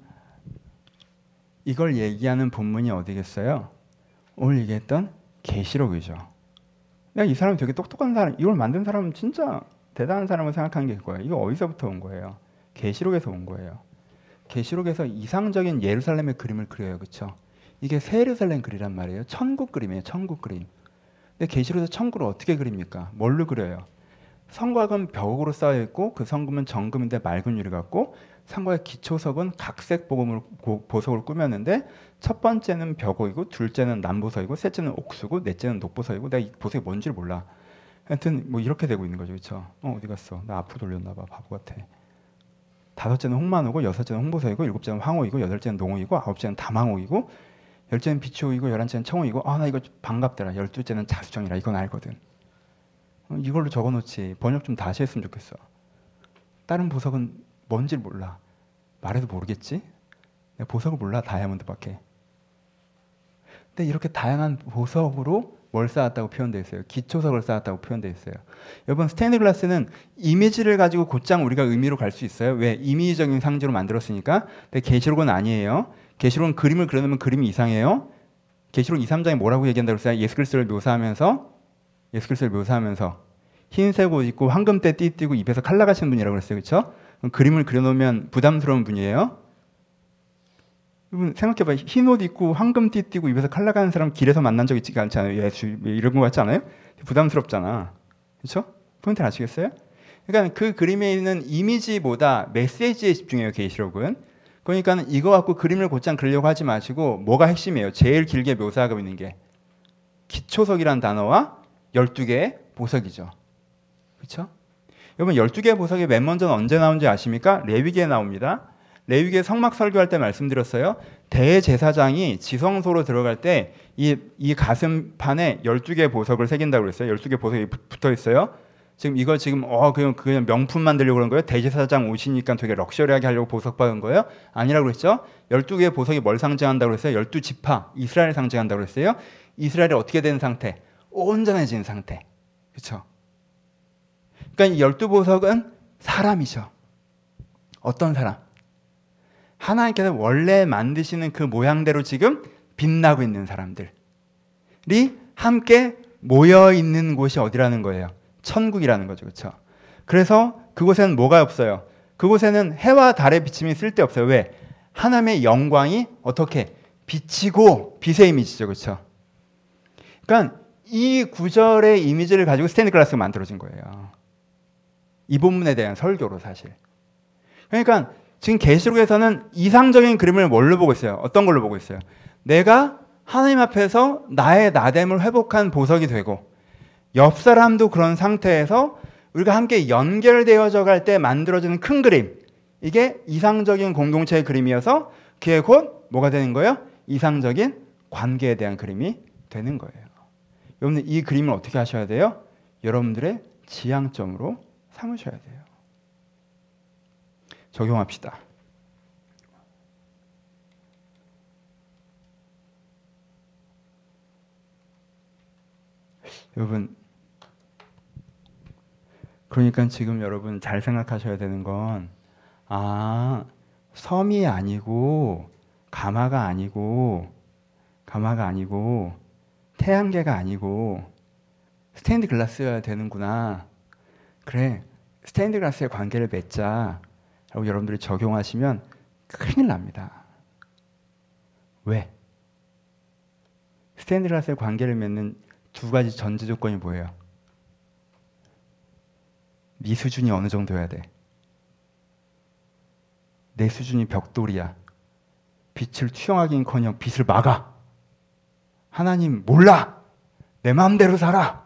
이걸 얘기하는 본문이 어디겠어요? 오늘 얘기했던 계시록이죠. 내가 이 사람이 되게 똑똑한 사람, 이걸 만든 사람은 진짜 대단한 사람을 생각하는 게 그거예요. 이거 어디서부터 온 거예요? 계시록에서 온 거예요. 계시록에서 이상적인 예루살렘의 그림을 그려요. 그렇죠? 이게 새 예루살렘 그리란 말이에요. 천국 그림이에요. 천국 그림. 근데 계시록에서 천국을 어떻게 그립니까? 뭘로 그려요? 성곽은 벽으로 쌓여 있고 그 성금은 정금인데 맑은 유리 같고 성곽의 기초석은 각색 보석으로 꾸몄는데 첫 번째는 벽옥이고 둘째는 남보석이고 셋째는 옥수고 넷째는 녹보석이고 내가 이 보석이 뭔지를 몰라. 하여튼 뭐 이렇게 되고 있는 거죠. 그렇죠? 어디 갔어? 나 앞으로 돌렸나 봐. 바보 같아. 다섯째는 홍만호고 여섯째는 홍보석이고 일곱째는 황옥이고 여덟째는 농옥이고 아홉째는 담황옥이고 열째는 비추옥이고 열한째는 청옥이고 아 나 이거 반갑더라. 열둘째는 자수정이라. 이건 알거든. 이걸로 적어놓지. 번역 좀 다시 했으면 좋겠어. 다른 보석은 뭔지를 몰라. 말해도 모르겠지? 내가 보석을 몰라. 다이아몬드밖에. 근데 이렇게 다양한 보석으로 뭘 쌓았다고 표현되어 있어요. 기초석을 쌓았다고 표현되어 있어요. 여러분 스테인드 글라스는 이미지를 가지고 곧장 우리가 의미로 갈 수 있어요. 왜? 임의적인 상징으로 만들었으니까. 근데 계시록은 아니에요. 계시록은 그림을 그려놓으면 그림이 이상해요. 계시록 2, 3장에 뭐라고 얘기한다고 했어요? 예수 그리스도를 묘사하면서 흰색 옷 입고 황금대 띠띠고 입에서 칼 나가시는 분이라고 그랬어요. 그렇죠? 그림을 그려놓으면 부담스러운 분이에요. 여러분 생각해봐. 흰 옷 입고 황금 띠띠고 입에서 칼 나가는 사람 길에서 만난 적 있지 않잖아요. 예수 이런 거 같지 않아요? 부담스럽잖아. 그렇죠? 포인트 아시겠어요? 그러니까 그 그림에 있는 이미지보다 메시지에 집중해요. 계시록은. 그러니까 이거 갖고 그림을 곧장 그리려고 하지 마시고 뭐가 핵심이에요? 제일 길게 묘사하고 있는 게 기초석이란 단어와 12개의 보석이죠. 그렇죠? 여러분 12개의 보석이 맨 먼저 언제 나온지 아십니까? 레위기에 나옵니다. 레위기에 성막 설교할 때 말씀드렸어요. 대제사장이 지성소로 들어갈 때 이 가슴판에 12개의 보석을 새긴다고 그랬어요. 12개 보석이 붙어 있어요. 지금 이거 그냥 명품 만들려고 그런 거예요? 대제사장 오시니까 되게 럭셔리하게 하려고 보석 박은 거예요? 아니라고 그랬죠? 12개의 보석이 뭘 상징한다고 그랬어요? 12지파, 이스라엘을 상징한다고 그랬어요. 이스라엘이 어떻게 된 상태? 온전해진 상태. 그렇죠? 그러니까 이 12보석은 사람이죠. 어떤 사람? 하나님께서 원래 만드시는 그 모양대로 지금 빛나고 있는 사람들이 함께 모여 있는 곳이 어디라는 거예요? 천국이라는 거죠. 그렇죠? 그래서 그곳에는 뭐가 없어요? 그곳에는 해와 달의 비침이 쓸데없어요. 왜? 하나님의 영광이 어떻게? 비치고 빛의 이미지죠. 그렇죠? 그러니까 이 구절의 이미지를 가지고 스테인드 글라스가 만들어진 거예요. 이 본문에 대한 설교로 사실. 그러니까 지금 계시록에서는 이상적인 그림을 뭘로 보고 있어요? 어떤 걸로 보고 있어요? 내가 하나님 앞에서 나의 나됨을 회복한 보석이 되고 옆 사람도 그런 상태에서 우리가 함께 연결되어져 갈 때 만들어지는 큰 그림. 이게 이상적인 공동체의 그림이어서 그게 곧 뭐가 되는 거예요? 이상적인 관계에 대한 그림이 되는 거예요. 여러분들 이 그림을 어떻게 하셔야 돼요? 여러분들의 지향점으로 삼으셔야 돼요. 적용합시다. 여러분, 그러니까 지금 여러분 잘 생각하셔야 되는 건 섬이 아니고 가마가 아니고 태양계가 아니고 스테인드 글라스가 되는구나. 그래, 스테인드 글라스의 관계를 맺자 라고 여러분들이 적용하시면 큰일 납니다. 왜? 스테인드 글라스의 관계를 맺는 두 가지 전제 조건이 뭐예요? 네 수준이 어느 정도여야 돼? 내 수준이 벽돌이야. 빛을 투영하기는커녕 빛을 막아. 하나님 몰라. 내 마음대로 살아.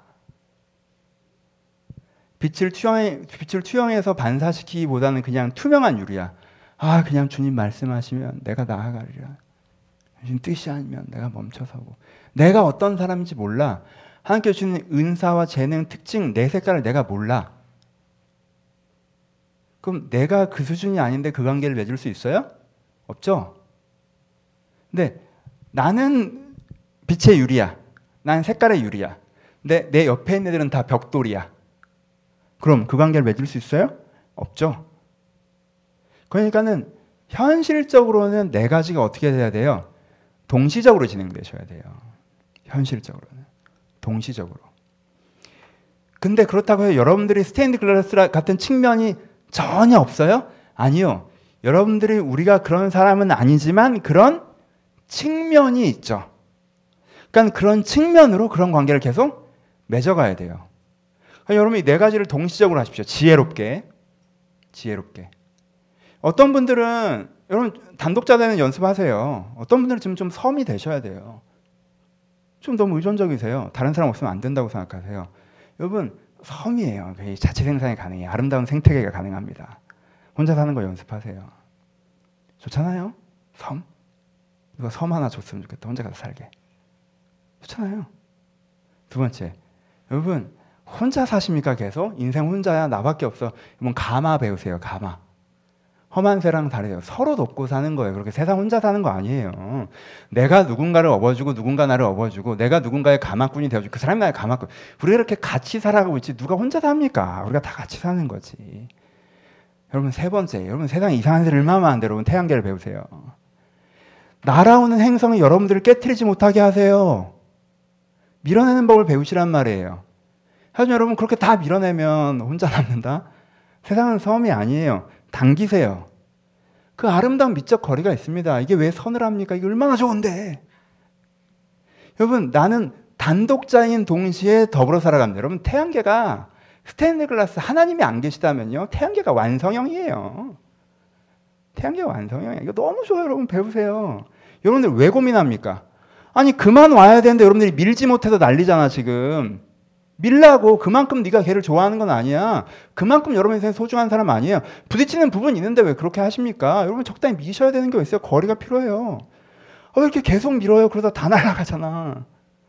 빛을 투영해서 반사시키기보다는 그냥 투명한 유리야. 그냥 주님 말씀하시면 내가 나아가리라. 주님 뜻이 아니면 내가 멈춰서고. 내가 어떤 사람인지 몰라. 하나님께서 주는 은사와 재능, 특징, 내 색깔을 내가 몰라. 그럼 내가 그 수준이 아닌데 그 관계를 맺을 수 있어요? 없죠? 근데 나는 빛의 유리야. 난 색깔의 유리야. 근데 내 옆에 있는 애들은 다 벽돌이야. 그럼 그 관계를 맺을 수 있어요? 없죠? 그러니까는 현실적으로는 네 가지가 어떻게 돼야 돼요? 동시적으로 진행되셔야 돼요. 현실적으로는. 동시적으로. 근데 그렇다고 해서 여러분들이 스테인드 글라스 같은 측면이 전혀 없어요? 아니요. 여러분들이 우리가 그런 사람은 아니지만 그런 측면이 있죠. 그러니까 그런 측면으로 그런 관계를 계속 맺어가야 돼요. 그러니까 여러분 이 네 가지를 동시적으로 하십시오. 지혜롭게. 지혜롭게. 어떤 분들은 여러분 단독자 되는 연습하세요. 어떤 분들은 지금 좀 섬이 되셔야 돼요. 좀 너무 의존적이세요. 다른 사람 없으면 안 된다고 생각하세요. 여러분 섬이에요. 자체 생산이 가능해요. 아름다운 생태계가 가능합니다. 혼자 사는 거 연습하세요. 좋잖아요. 섬. 누가 섬 하나 줬으면 좋겠다. 혼자 가서 살게. 좋잖아요. 두 번째, 여러분 혼자 사십니까? 계속? 인생 혼자야. 나밖에 없어. 여러분 가마 배우세요. 가마. 험한 새랑 다르대요. 서로 돕고 사는 거예요. 그렇게 세상 혼자 사는 거 아니에요. 내가 누군가를 업어주고 누군가 나를 업어주고 내가 누군가의 가마꾼이 되어주고 그 사람이 나의 가마꾼. 우리가 이렇게 같이 살아가고 있지 누가 혼자 삽니까? 우리가 다 같이 사는 거지. 여러분 세 번째, 여러분 세상에 이상한 새를 얼마나 많은데 여러분 태양계를 배우세요. 날아오는 행성이 여러분들을 깨트리지 못하게 하세요. 밀어내는 법을 배우시란 말이에요. 하지만 여러분 그렇게 다 밀어내면 혼자 남는다? 세상은 섬이 아니에요. 당기세요. 그 아름다운 미적 거리가 있습니다. 이게 왜 서늘합니까? 이게 얼마나 좋은데. 여러분 나는 단독자인 동시에 더불어 살아갑니다. 여러분 태양계가 스테인드 글라스 하나님이 안 계시다면요. 태양계가 완성형이에요. 태양계가 완성형이에요. 이거 너무 좋아요. 여러분 배우세요. 여러분들 왜 고민합니까? 아니 그만 와야 되는데 여러분들이 밀지 못해서 난리잖아 지금. 밀라고 그만큼 네가 걔를 좋아하는 건 아니야. 그만큼 여러분 인생에 소중한 사람 아니에요. 부딪히는 부분이 있는데 왜 그렇게 하십니까? 여러분 적당히 미셔야 되는 게 있어요. 거리가 필요해요. 왜 이렇게 계속 밀어요? 그러다 다 날아가잖아.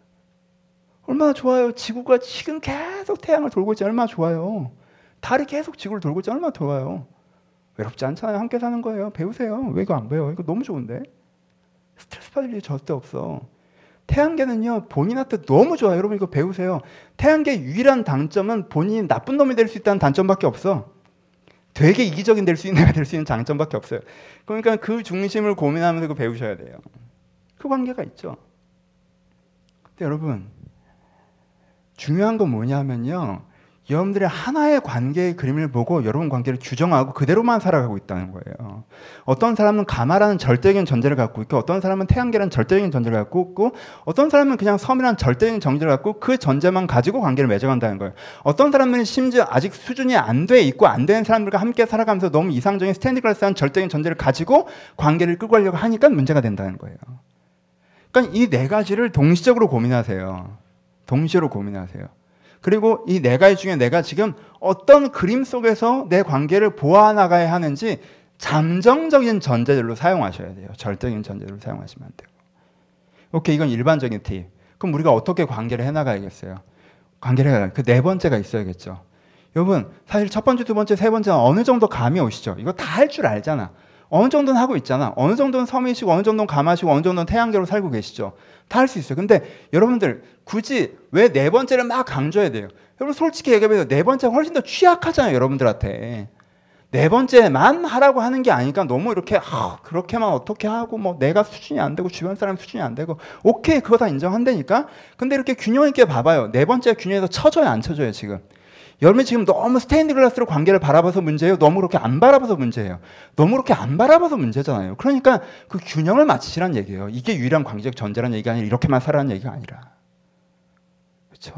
얼마나 좋아요. 지구가 지금 계속 태양을 돌고 있지 얼마나 좋아요. 달이 계속 지구를 돌고 있지 얼마나 좋아요. 외롭지 않잖아요. 함께 사는 거예요. 배우세요. 왜 이거 안 배워? 이거 너무 좋은데. 스트레스 받을 일이 절대 없어. 태양계는요 본인한테 너무 좋아요. 여러분 이거 배우세요. 태양계의 유일한 단점은 본인이 나쁜 놈이 될 수 있다는 단점밖에 없어. 되게 이기적인 될 수 있는 애가 될 수 있는 장점밖에 없어요. 그러니까 그 중심을 고민하면서 그거 배우셔야 돼요. 그 관계가 있죠. 근데 여러분 중요한 건 뭐냐면요. 여러분들이 하나의 관계의 그림을 보고 여러분 관계를 규정하고 그대로만 살아가고 있다는 거예요. 어떤 사람은 가마라는 절대적인 전제를 갖고 있고 어떤 사람은 태양계라는 절대적인 전제를 갖고 있고 어떤 사람은 그냥 섬이라는 절대적인 전제를 갖고 그 전제만 가지고 관계를 맺어간다는 거예요. 어떤 사람들은 심지어 아직 수준이 안 돼 있고 안 되는 사람들과 함께 살아가면서 너무 이상적인 스탠드 클래스한 절대적인 전제를 가지고 관계를 끌고 가려고 하니까 문제가 된다는 거예요. 그러니까 이 네 가지를 동시적으로 고민하세요. 동시로 고민하세요. 그리고 이 네 가지 중에 내가 지금 어떤 그림 속에서 내 관계를 보아나가야 하는지 잠정적인 전제들로 사용하셔야 돼요. 절대적인 전제들로 사용하시면 안 되고. 오케이, 이건 일반적인 팁. 그럼 우리가 어떻게 관계를 해나가야겠어요? 관계를 해나가야 그 네 번째가 있어야겠죠. 여러분 사실 첫 번째, 두 번째, 세 번째는 어느 정도 감이 오시죠? 이거 다 할 줄 알잖아. 어느 정도는 하고 있잖아. 어느 정도는 섬이시고 어느 정도는 감하시고 어느 정도는 태양계로 살고 계시죠. 다 할 수 있어요. 근데 여러분들 굳이 왜 네 번째를 막 강조해야 돼요? 여러분 솔직히 얘기해서 네 번째가 훨씬 더 취약하잖아요. 여러분들한테. 네 번째만 하라고 하는 게 아니니까 너무 이렇게 그렇게만 어떻게 하고 뭐 내가 수준이 안 되고 주변 사람 수준이 안 되고 오케이 그거 다 인정한다니까. 근데 이렇게 균형 있게 봐봐요. 네 번째가 균형에서 쳐져요 안 쳐져요 지금? 여러분이 지금 너무 스테인드 글라스로 관계를 바라봐서 문제예요? 너무 그렇게 안 바라봐서 문제예요? 너무 그렇게 안 바라봐서 문제잖아요. 그러니까 그 균형을 맞추시라는 얘기예요. 이게 유일한 관계적 전제라는 얘기가 아니라 이렇게만 살아라는 얘기가 아니라. 그렇죠?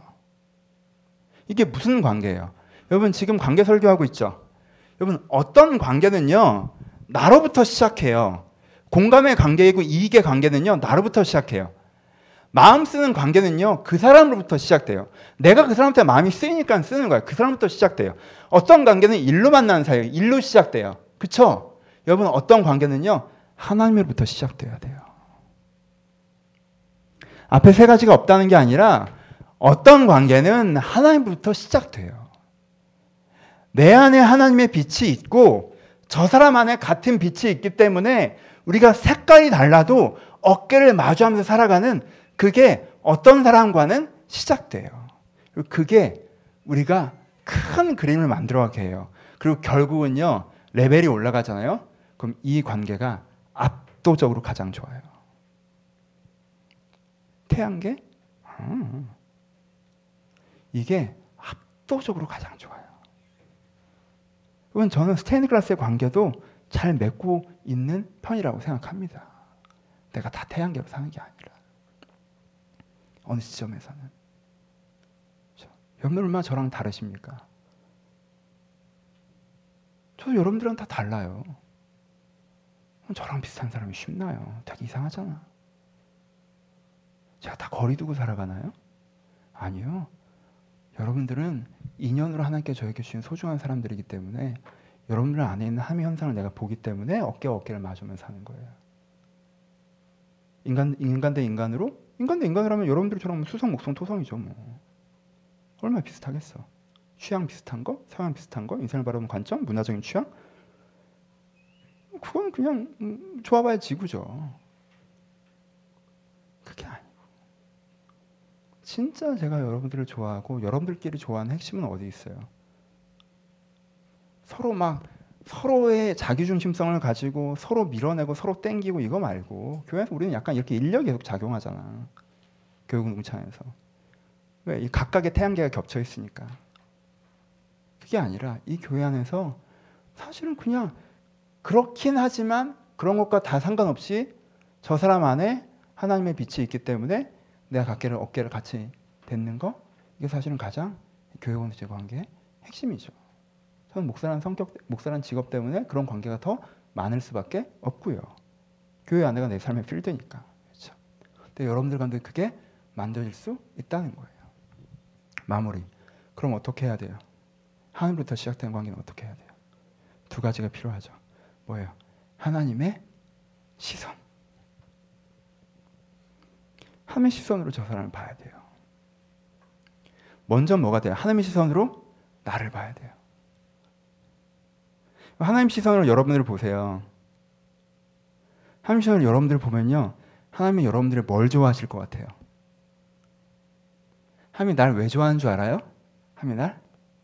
이게 무슨 관계예요? 여러분 지금 관계 설교하고 있죠? 여러분 어떤 관계는요. 나로부터 시작해요. 공감의 관계이고 이익의 관계는요, 나로부터 시작해요. 마음 쓰는 관계는요, 그 사람으로부터 시작돼요. 내가 그 사람한테 마음이 쓰이니까 쓰는 거예요. 그 사람부터 시작돼요. 어떤 관계는 일로 만나는 사이예요. 일로 시작돼요. 그쵸? 여러분, 어떤 관계는요, 하나님으로부터 시작돼야 돼요. 앞에 세 가지가 없다는 게 아니라 어떤 관계는 하나님부터 시작돼요. 내 안에 하나님의 빛이 있고 저 사람 안에 같은 빛이 있기 때문에 우리가 색깔이 달라도 어깨를 마주하면서 살아가는 그게 어떤 사람과는 시작돼요. 그게 우리가 큰 그림을 만들어가게 해요. 그리고 결국은요, 레벨이 올라가잖아요. 그럼 이 관계가 압도적으로 가장 좋아요. 태양계? 이게 압도적으로 가장 좋아요. 그건 저는 스테인드글라스의 관계도 잘 맺고 있는 편이라고 생각합니다. 내가 다 태양계로 사는 게 아니라 어느 지점에서는. 여러분들 얼마나 저랑 다르십니까? 저도 여러분들은 다 달라요. 저랑 비슷한 사람이 쉽나요? 되게 이상하잖아. 제가 다 거리 두고 살아가나요? 아니요. 여러분들은 인연으로 하나님께 저에게 주신 소중한 사람들이기 때문에 여러분들 안에 있는 함의 현상을 내가 보기 때문에 어깨와 어깨를 마주면서 사는 거예요. 인간 대 인간으로? 인간 대 인간으로 하면 여러분들처럼 수성, 목성, 토성이죠. 뭐. 얼마나 비슷하겠어. 취향 비슷한 거? 성향 비슷한 거? 인생을 바라보는 관점? 문화적인 취향? 그건 그냥 좋아봐야 지구죠. 그게 아니고 진짜 제가 여러분들을 좋아하고 여러분들끼리 좋아하는 핵심은 어디 있어요? 서로 막 서로의 자기중심성을 가지고 서로 밀어내고 서로 땡기고 이거 말고 교회에서 우리는 약간 이렇게 인력이 계속 작용하잖아. 교육농창에서. 왜? 이 각각의 태양계가 겹쳐 있으니까. 그게 아니라 이 교회 안에서 사실은 그냥 그렇긴 하지만 그런 것과 다 상관없이 저 사람 안에 하나님의 빛이 있기 때문에 내가 어깨를 같이 댔는 거, 이게 사실은 가장 교회 공동체 관계의 핵심이죠. 저는 목사라는 직업 때문에 그런 관계가 더 많을 수밖에 없고요. 교회 안에가 내 삶의 필드니까. 그렇죠? 근데 여러분들 가운데 그게 만들어질 수 있다는 거예요. 마무리. 그럼 어떻게 해야 돼요? 하늘부터 시작된 관계는 어떻게 해야 돼요? 두 가지가 필요하죠. 뭐예요? 하나님의 시선. 하나님의 시선으로 저 사람을 봐야 돼요. 먼저 뭐가 돼요? 하나님의 시선으로 나를 봐야 돼요. 하나님 시선으로 여러분들을 보세요. 하나님 시선으로 여러분들을 보면요, 하나님이 여러분들을 뭘 좋아하실 것 같아요? 하나님이 날 왜 좋아하는 줄 알아요? 하나님이 날?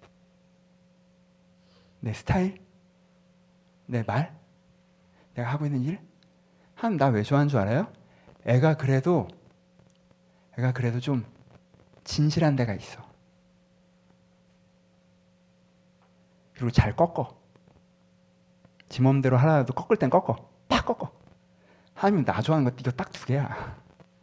내 스타일? 내 말? 내가 하고 있는 일? 하나님 나 왜 좋아하는 줄 알아요? 애가 그래도 좀 진실한 데가 있어. 그리고 잘 꺾어. 지 맘대로 하라도 꺾을 땐 꺾어. 팍 꺾어. 하나님 나 좋아하는 거 이거 딱 두 개야.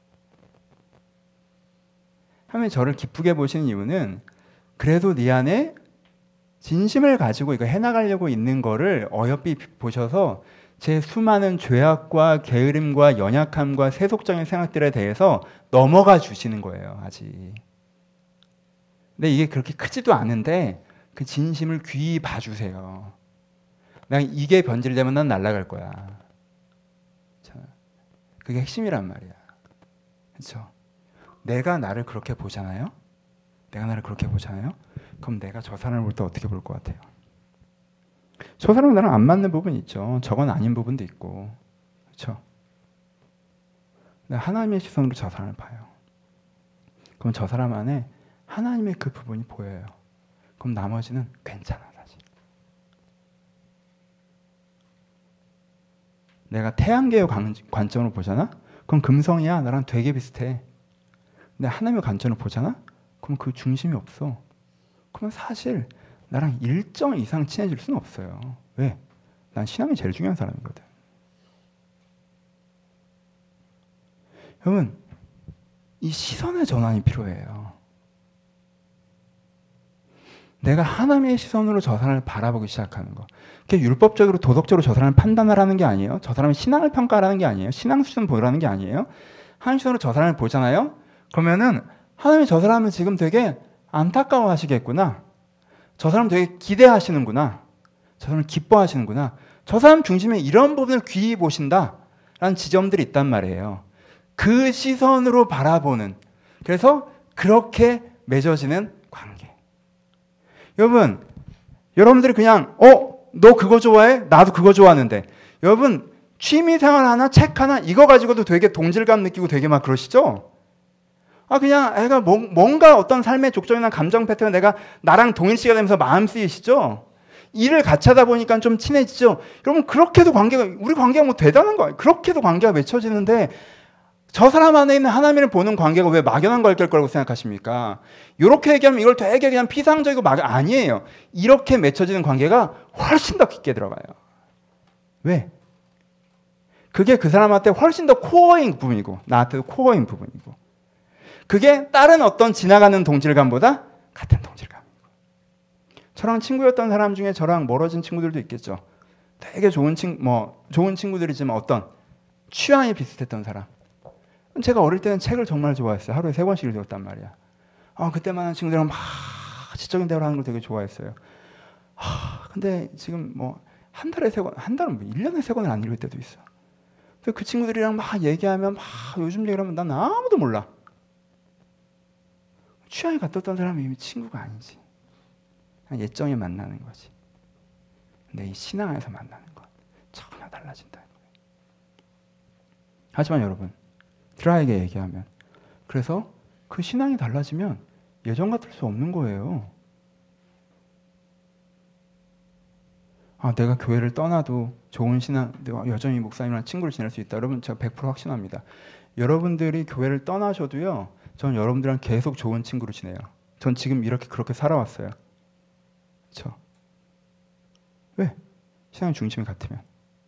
하나님이 저를 기쁘게 보시는 이유는 그래도 네 안에 진심을 가지고 이거 해나가려고 있는 거를 어여삐 보셔서 제 수많은 죄악과 게으름과 연약함과 세속적인 생각들에 대해서 넘어가 주시는 거예요. 아직. 근데 이게 그렇게 크지도 않은데 그 진심을 귀히 봐주세요. 난 이게 변질되면 난 날아갈 거야. 그게 핵심이란 말이야. 그렇죠? 내가 나를 그렇게 보잖아요. 내가 나를 그렇게 보잖아요. 그럼 내가 저 사람을 볼 때 어떻게 볼 것 같아요? 저 사람은 나랑 안 맞는 부분이 있죠. 저건 아닌 부분도 있고. 그렇죠? 하나님의 시선으로 저 사람을 봐요. 그럼 저 사람 안에 하나님의 그 부분이 보여요. 그럼 나머지는 괜찮아, 사실. 내가 태양계의 관점으로 보잖아? 그럼 금성이야. 나랑 되게 비슷해. 근데 하나님의 관점으로 보잖아? 그럼 그 중심이 없어. 그러면 사실 나랑 일정 이상 친해질 수는 없어요. 왜? 난 신앙이 제일 중요한 사람이거든. 여러분, 이 시선의 전환이 필요해요. 내가 하나님의 시선으로 저 사람을 바라보기 시작하는 거. 그게 율법적으로 도덕적으로 저 사람을 판단하라는 게 아니에요. 저 사람의 신앙을 평가하라는 게 아니에요. 신앙 수준 보라는 게 아니에요. 하나님 시선으로 저 사람을 보잖아요. 그러면은 하나님이 저 사람을 지금 되게 안타까워하시겠구나. 저 사람 되게 기대하시는구나. 저 사람을 기뻐하시는구나. 저 사람 중심에 이런 부분을 귀히 보신다라는 지점들이 있단 말이에요. 그 시선으로 바라보는, 그래서 그렇게 맺어지는 관계. 여러분, 여러분들이 그냥 너 그거 좋아해? 나도 그거 좋아하는데. 여러분, 취미생활 하나, 책 하나 이거 가지고도 되게 동질감 느끼고 되게 막 그러시죠? 그냥 애가 뭔가 어떤 삶의 족적이나 감정 패턴을 내가 나랑 동일시가 되면서 마음 쓰이시죠? 일을 같이 하다 보니까 좀 친해지죠? 여러분, 그렇게도 우리 관계가 뭐 대단한 거예요. 그렇게도 관계가 맺혀지는데 저 사람 안에 있는 하나님을 보는 관계가 왜 막연한 관계일 거라고 생각하십니까? 이렇게 얘기하면 이걸 되게 그냥 피상적이고 아니에요. 이렇게 맺혀지는 관계가 훨씬 더 깊게 들어가요. 왜? 그게 그 사람한테 훨씬 더 코어인 부분이고 나한테도 코어인 부분이고 그게 다른 어떤 지나가는 동질감보다 같은 동질감이고. 저랑 친구였던 사람 중에 저랑 멀어진 친구들도 있겠죠. 되게 좋은 친구들이지만 어떤 취향이 비슷했던 사람. 제가 어릴 때는 책을 정말 좋아했어요. 하루에 3권씩 읽었단 말이야. 그때만 친구들이랑 막 지적인 대화를 하는 걸 되게 좋아했어요. 근데 지금 한 달에 3권, 한 달은 1년에 3권을 안 읽을 때도 있어. 그래서 그 친구들이랑 막 얘기하면 요즘 얘기를 하면 난 아무도 몰라. 취향이 같았던 사람이 이미 친구가 아니지. 그냥 예정에 만나는 거지. 근데 이 신앙 안에서 만나는 건 전혀 달라진다는 거예요. 하지만 여러분, 드라이게 얘기하면 그래서 그 신앙이 달라지면 예전 같을 수 없는 거예요. 내가 교회를 떠나도 좋은 신앙, 내가 여전히 목사님이랑 친구를 지낼 수 있다. 여러분, 제가 100% 확신합니다. 여러분들이 교회를 떠나셔도요, 전 여러분들이랑 계속 좋은 친구로 지내요. 전 지금 이렇게 그렇게 살아왔어요. 그렇죠? 왜? 신앙의 중심이 같으면.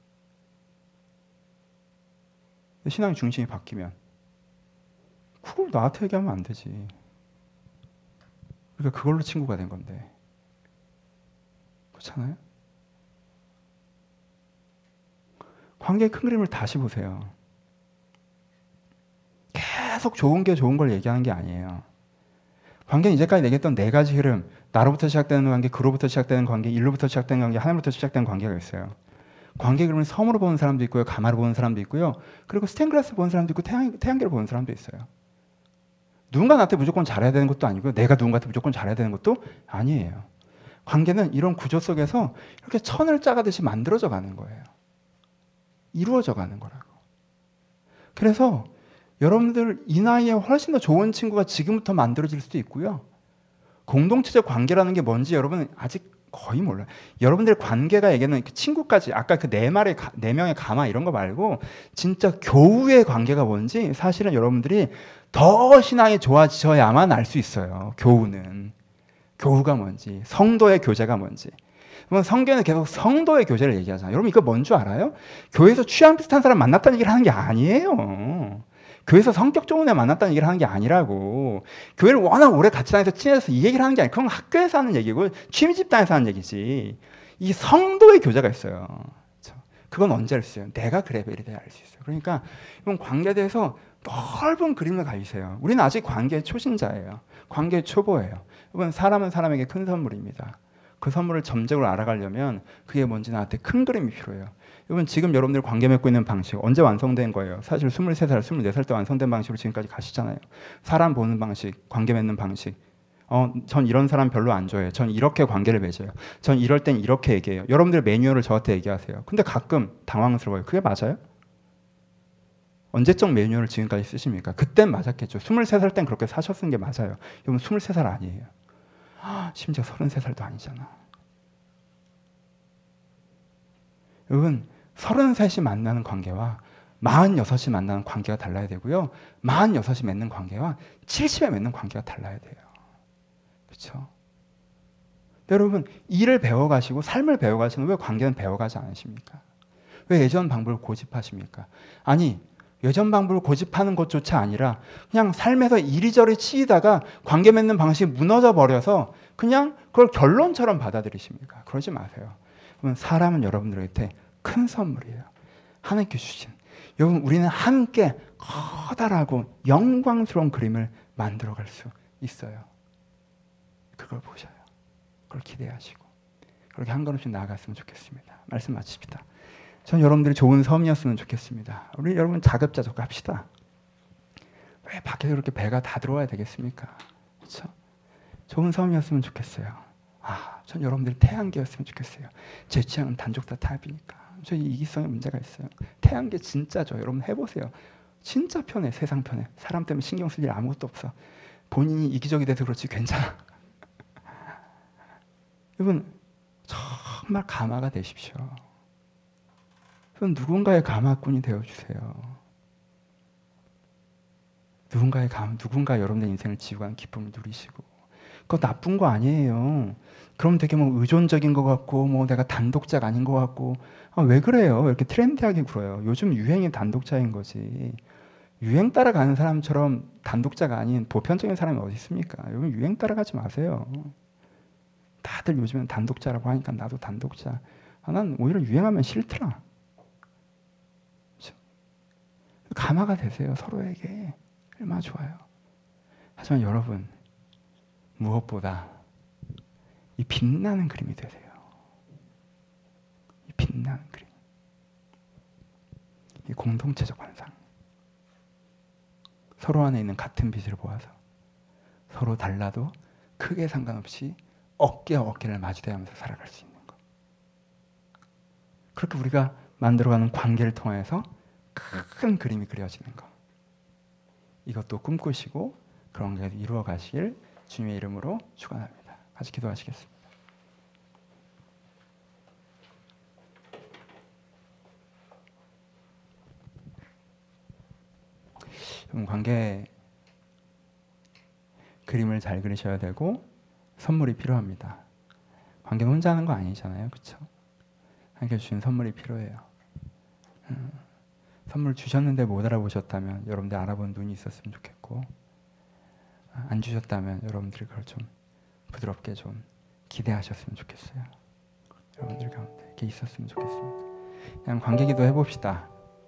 신앙의 중심이 바뀌면 그걸 나한테 얘기하면 안 되지. 그러니까 그걸로 친구가 된 건데. 그렇잖아요? 관계의 큰 그림을 다시 보세요. 계속 좋은 걸 얘기하는 게 아니에요. 관계는 이제까지 얘기했던 4가지 흐름, 나로부터 시작되는 관계, 그로부터 시작되는 관계, 일로부터 시작되는 관계, 하나님부터 시작되는 관계가 있어요. 관계 그림을 섬으로 보는 사람도 있고요, 가마로 보는 사람도 있고요, 그리고 스테인글라스 보는 사람도 있고 태양계를 보는 사람도 있어요. 누군가 나한테 무조건 잘해야 되는 것도 아니고요, 내가 누군가한테 무조건 잘해야 되는 것도 아니에요. 관계는 이런 구조 속에서 이렇게 천을 짜가듯이 만들어져 가는 거예요. 이루어져 가는 거라고. 그래서 여러분들 이 나이에 훨씬 더 좋은 친구가 지금부터 만들어질 수도 있고요. 공동체적 관계라는 게 뭔지 여러분은 아직 거의 몰라요. 여러분들 관계가 얘기하는 친구까지, 아까 그 4명의 가마 이런 거 말고 진짜 교우의 관계가 뭔지 사실은 여러분들이 더 신앙이 좋아지셔야만 알 수 있어요. 교우가 뭔지, 성도의 교제가 뭔지. 성경에는 계속 성도의 교제를 얘기하잖아요. 여러분 이거 뭔 줄 알아요? 교회에서 취향 비슷한 사람 만났다는 얘기를 하는 게 아니에요. 교회에서 성격 좋은 애 만났다는 얘기를 하는 게 아니라고. 교회를 워낙 오래 같이 다녀서 친해져서 이 얘기를 하는 게 아니고 그건 학교에서 하는 얘기고 취미 집단에서 하는 얘기지. 이 성도의 교제가 있어요. 그건 언제 알 수 있어요? 내가 그 레벨이 돼야 알 수 있어요. 그러니까 이런 관계에 대해서 넓은 그림을 가지세요. 우리는 아직 관계의 초신자예요. 관계의 초보예요. 여러분, 사람은 사람에게 큰 선물입니다. 그 선물을 점적으로 알아가려면 그게 뭔지 나한테 큰 그림이 필요해요. 여러분, 지금 여러분들 관계 맺고 있는 방식 언제 완성된 거예요? 사실 23살, 24살 때 완성된 방식으로 지금까지 가시잖아요. 사람 보는 방식, 관계 맺는 방식. 전 이런 사람 별로 안 좋아해요. 전 이렇게 관계를 맺어요. 전 이럴 땐 이렇게 얘기해요. 여러분들 매뉴얼을 저한테 얘기하세요. 근데 가끔 당황스러워요. 그게 맞아요? 언제적 매뉴얼을 지금까지 쓰십니까? 그땐 맞았겠죠. 23살 땐 그렇게 사셨은 게 맞아요. 여러분 23살 아니에요. 심지어 33살도 아니잖아. 여러분 33이 만나는 관계와 46이 만나는 관계가 달라야 되고요. 46이 맺는 관계와 70에 맺는 관계가 달라야 돼요. 그렇죠? 여러분 일을 배워가시고 삶을 배워가시는 왜 관계는 배워가지 않으십니까? 왜 예전 방법을 고집하십니까? 아니 외전 방법을 고집하는 것조차 아니라 그냥 삶에서 이리저리 치이다가 관계 맺는 방식이 무너져 버려서 그냥 그걸 결론처럼 받아들이십니까? 그러지 마세요. 그러면 사람은 여러분들한테 큰 선물이에요. 하나님께 주신. 여러분, 우리는 함께 커다랗고 영광스러운 그림을 만들어갈 수 있어요. 그걸 보셔요. 그걸 기대하시고 그렇게 한 걸음씩 나아갔으면 좋겠습니다. 말씀 마칩시다. 전 여러분들이 좋은 섬이었으면 좋겠습니다. 우리 여러분 자급자족 합시다. 왜 밖에서 그렇게 배가 다 들어와야 되겠습니까? 그렇죠? 좋은 섬이었으면 좋겠어요. 전 여러분들이 태양계였으면 좋겠어요. 제 취향은 단족다 타입이니까. 저 이기성에 문제가 있어요. 태양계 진짜죠. 여러분 해보세요. 진짜 편해. 세상 편해. 사람 때문에 신경 쓸 일 아무것도 없어. 본인이 이기적이 돼서 그렇지 괜찮아. 여러분 정말 가마가 되십시오. 누군가의 가마꾼이 되어주세요. 누군가 여러분의 인생을 지우고 기쁨을 누리시고. 그거 나쁜 거 아니에요. 그럼 되게 의존적인 것 같고 내가 단독자가 아닌 것 같고 왜 그래요? 왜 이렇게 트렌디하게 굴어요? 요즘 유행이 단독자인 거지. 유행 따라가는 사람처럼 단독자가 아닌 보편적인 사람이 어디 있습니까? 여러분 유행 따라가지 마세요. 다들 요즘엔 단독자라고 하니까 나도 단독자. 난 오히려 유행하면 싫더라. 가마가 되세요. 서로에게. 얼마나 좋아요. 하지만 여러분 무엇보다 이 빛나는 그림이 되세요. 이 빛나는 그림. 이 공동체적 환상. 서로 안에 있는 같은 빛을 보아서 서로 달라도 크게 상관없이 어깨와 어깨를 마주대하면서 살아갈 수 있는 것. 그렇게 우리가 만들어가는 관계를 통해서 큰 그림이 그려지는 것. 이것도 꿈꾸시고 그런 게 이루어 가시길 주님의 이름으로 축원합니다. 같이 기도하시겠습니다. 여러분 관계 그림을 잘 그리셔야 되고 선물이 필요합니다. 관계는 혼자 하는 거 아니잖아요. 그렇죠? 하나님께 주신 선물이 필요해요. 선물 주셨는데 못 알아보셨다면 여러분들 알아본 눈이 있었으면 좋겠고, 안 주셨다면 여러분들이 그걸 좀 부드럽게 좀 기대하셨으면 좋겠어요. 여러분들 가운데 이렇게 있었으면 좋겠습니다. 그냥 관계기도 해봅시다.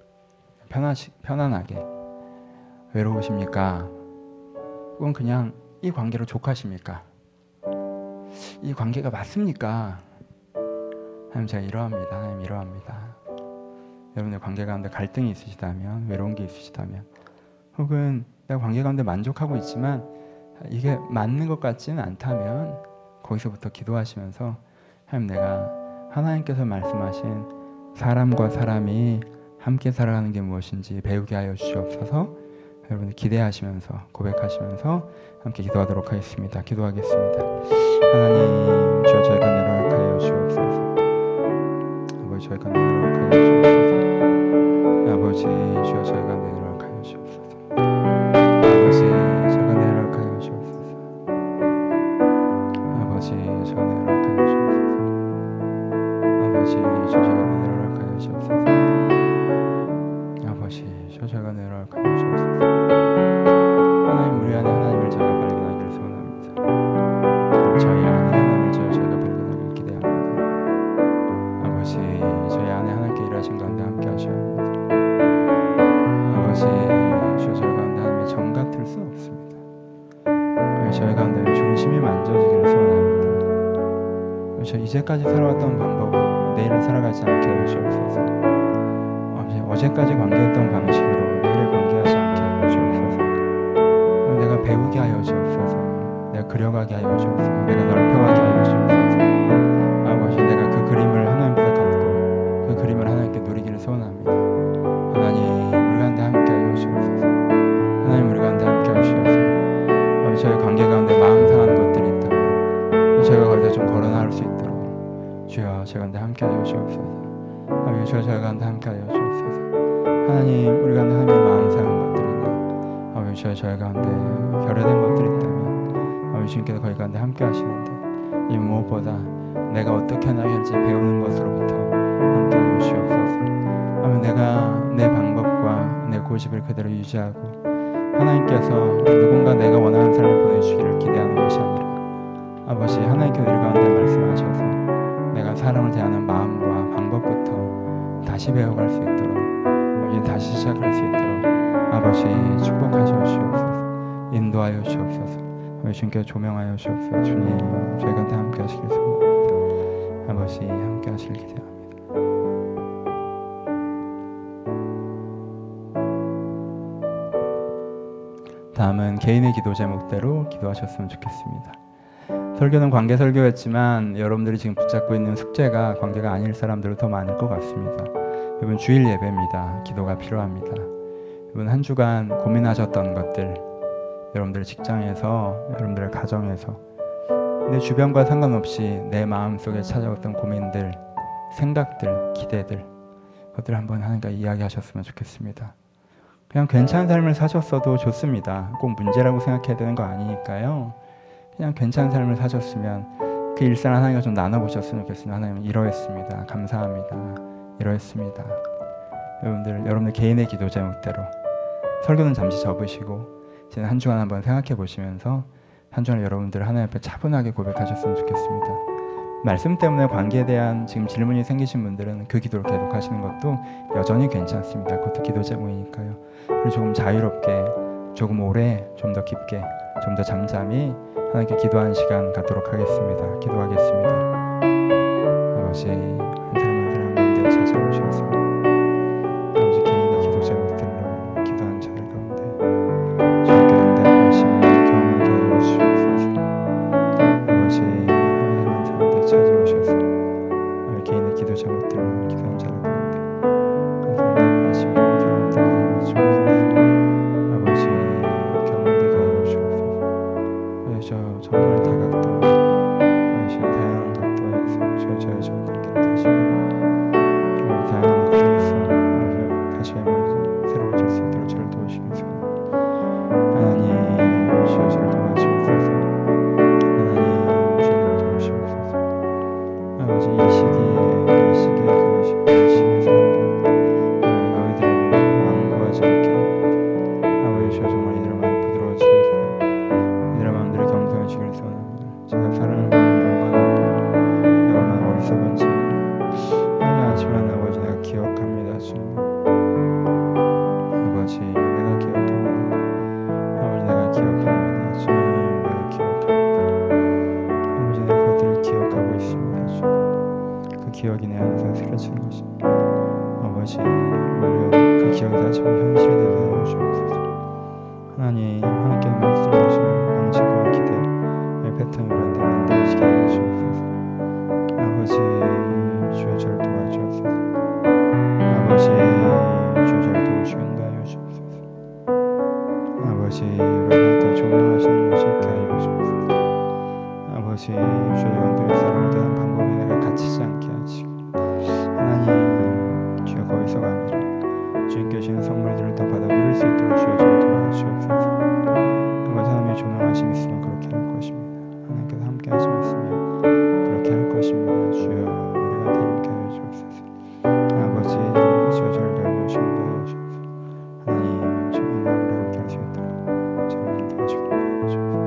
편안하게. 외로우십니까? 혹은 그냥 이 관계로 족하십니까? 이 관계가 맞습니까? 하나님 제가 이러합니다. 하나님 이러합니다. 여러분의 관계 가운데 갈등이 있으시다면, 외로운 게 있으시다면, 혹은 내가 관계 가운데 만족하고 있지만 이게 맞는 것 같지는 않다면 거기서부터 기도하시면서 하나님, 내가 하나님께서 말씀하신 사람과 사람이 함께 살아가는 게 무엇인지 배우게 하여 주시옵소서. 여러분들 기대하시면서 고백하시면서 함께 기도하도록 하겠습니다. 기도하겠습니다. 하나님, 주여 저희가 내려갈 하여 주옵소서. 아버지, 저희가 내려갈 하여 주옵소서. 아버지, 주여 저희가 내려갈 하여 주옵소서. 아버지, 저희가 내려갈 하여 주옵소서. 아버지, 저희가 내려갈 하여 주옵소서. 아버지, 저희가 내려갈 하여 주옵소서. 아버지, 저희가 내려갈 하여 주옵소서. 하나님, 우리 안에 하나님을 저희가 발견하기를 소원합니다. 저희 안에 하나님을 저희가 발견하기를 기대합니다. 아버지, 저희 안에 하나님께 일하신 가운데 함께 하셔야 합니다. 아버지, 저희 가운데 하나님의 정 같을 수 없습니다. 저희 가운데 중심이 만져지기를 소원합니다. 저 이제까지 살아왔던 방법으로 내일을 살아가지 않게 하여 주옵소서. 어제까지 관계했던 방식으로 내일을 관계하지 않게 하여 주옵소서. 내가 배우게 하여 주옵소서. 내가 그려가게 하여 주옵소서. 내가 넓혀가게 하여 주옵소서. 아버지, 내가 그 그림을 하나님께서 갖고 그 그림을 하나님께 누리기를 소원합니다. 하나님, 우리 가운데 함께 하여 주옵소서. 하나님, 우리 가운데 함께 하여 주옵소서. 저희 관계 가운데 마음 상한 것들이 있다면 저희가 거기서 좀 걸어나올 수 있도록 주여 저희 가운데 함께 하여 주옵소서. 아버지, 저희 가운데 함께 하여 주옵소서. 하나님, 우리 가운데 하나님의 마음 상한 것들이나 아버지, 저희 가운데 결여된 것들이 있다면 아버지, 주님께서 거기 가운데 함께 하시는데 이 무엇보다 내가 어떻게 나갈지 배우는 것으로부터 함께 하여 주옵소서. 아버지, 내가 내 방법과 내 고집을 그대로 유지하고 하나님께서 누군가 내가 원하는 사람을 보내주시기를 기대하는 것이 아니라 아버지 하나님께서 우리 가운데 말씀하셔서 내가 사람을 대하는 마음과 방법부터 다시 배워갈 수 있도록 아버지 다시 시작할 수 있도록 아버지 축복하여 주옵소서. 인도하여 주옵소서. 아버지 주님께 조명하여 주옵소서. 주님 저희 가운데 함께 하시길 소원합니다. 아버지 함께 하시길 기대합니다. 다음은 개인의 기도 제목대로 기도하셨으면 좋겠습니다. 설교는 관계 설교였지만 여러분들이 지금 붙잡고 있는 숙제가 관계가 아닐 사람들은 더 많을 것 같습니다. 이번 주일 예배입니다. 기도가 필요합니다. 이번 한 주간 고민하셨던 것들, 여러분들 직장에서, 여러분들의 가정에서, 내 주변과 상관없이 내 마음속에 찾아왔던 고민들, 생각들, 기대들, 그것들을 한번 하나님과 이야기하셨으면 좋겠습니다. 그냥 괜찮은 삶을 사셨어도 좋습니다. 꼭 문제라고 생각해야 되는 거 아니니까요. 그냥 괜찮은 삶을 사셨으면 그 일상을 하나님과 좀 나눠보셨으면 좋겠습니다. 하나님 이러했습니다. 감사합니다. 이러했습니다. 여러분들 개인의 기도 제목대로 설교는 잠시 접으시고 지난 한 주간 한번 생각해 보시면서 한 주간 여러분들 하나님 앞에 차분하게 고백하셨으면 좋겠습니다. 말씀 때문에 관계에 대한 지금 질문이 생기신 분들은 그 기도를 계속 하시는 것도 여전히 괜찮습니다. 그것도 기도 제목이니까요. 그리고 조금 자유롭게, 조금 오래, 좀 더 깊게, 좀 더 잠잠히 하나님께 기도하는 시간 갖도록 하겠습니다. 기도하겠습니다. 아버지 한 사람 한 사람 가운데 찾아오셔서 아버지 개인의 기도 제목들로 기도하는 자들 가운데 주님께 응답하시며 경험하게 하여 주시옵소서. 아버지 하나님 한 사람 가운데 찾아오셔서 개인의 기도 제목들로 기도하는 자들 가운데 응답하시며 경험하게 하여 주옵소서. 아버지 경험되게 하여 주옵소서. 저 정말 다각도 다양한 각도에서 저의 관계를 다시 다양한 각도에서 다시 한번 새로워질 수 있도록 저를 도우시면서 하나님 주여 저를 도와주옵소서. 하나님 주여 도우시옵소서. 아버지 이 시기에 그것이 너희들이 완고하지 않게 아버지 주여 정말 이들의 마음이 부드러워지길 기도하고 이들의 마음들이 겸손해지길 소원합니다. 제가 사랑을 받는 내가 얼마나 어리석은지 하지만 아버지 내가 기억합니다. 주님 아버지 내가 기억합니다. 아버지 내가 기억합니다. 주님 내가 기억합니다. 아버지 내가 그것들을 기억하고 있습니다. 주님 그 기억이 내 안에서 스며드는 것입니다. 아버지 오히려 그 기억이 다시 현실이 되게 하여 주옵소서. 하나님 하나님께 말씀하시는 양식과 기대의 패턴으로 만들어지게 하여 주옵소서. 아버지 주여 저를 도와주옵소서. 아버지 주여 저를 도우시겠다 하여 주옵소서. 아버지 우리가 조명하시는 것이 있게 하여 주옵소서. 아버지 주여 건드려 사람을 대하는 방법이 내가 갇히지 않게 하시고 하나님 주여 거기서가 아니라 주님께 주시는 선물들을 더 받아 누릴 수 있도록 주여 저를 도와주옵소서. 아버지 하나님의 조명하심이 있으면 그렇게 할 것입니다. 하나님께서 함께 하심이 있으면 그렇게 할 것입니다. 주여 우리가 함께 하여 주옵소서. 아버지 주여 저를 도와주시는 거 하여 주옵소서. 하나님 주의 마음으로 함께 할 수 있도록 저를 인도하시고 하여 주옵소서.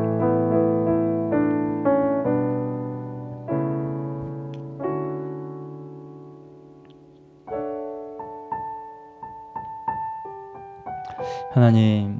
하나님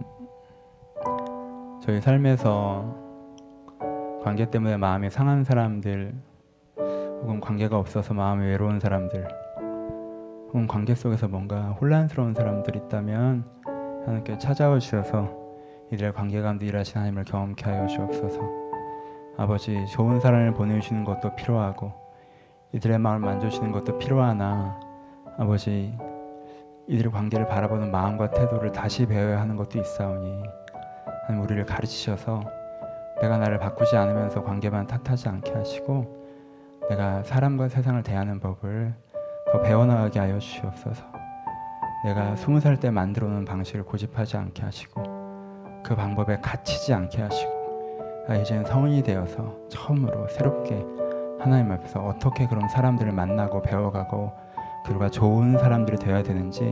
저희 삶에서 관계 때문에 마음이 상한 사람들 혹은 관계가 없어서 마음이 외로운 사람들 혹은 관계 속에서 뭔가 혼란스러운 사람들이 있다면 하나님께 찾아와 주셔서 이들의 관계 가운데 일하신 하나님을 경험케 하여 주옵소서. 아버지 좋은 사람을 보내주시는 것도 필요하고 이들의 마음을 만져주시는 것도 필요하나 아버지 이들의 관계를 바라보는 마음과 태도를 다시 배워야 하는 것도 있사오니 하나님 우리를 가르치셔서 내가 나를 바꾸지 않으면서 관계만 탓하지 않게 하시고 내가 사람과 세상을 대하는 법을 더 배워나가게 하여 주시옵소서. 내가 20살 때 만들어 놓은 방식을 고집하지 않게 하시고 그 방법에 갇히지 않게 하시고 이제는 성인이 되어서 처음으로 새롭게 하나님 앞에서 어떻게 그런 사람들을 만나고 배워가고 그들과 좋은 사람들이 되어야 되는지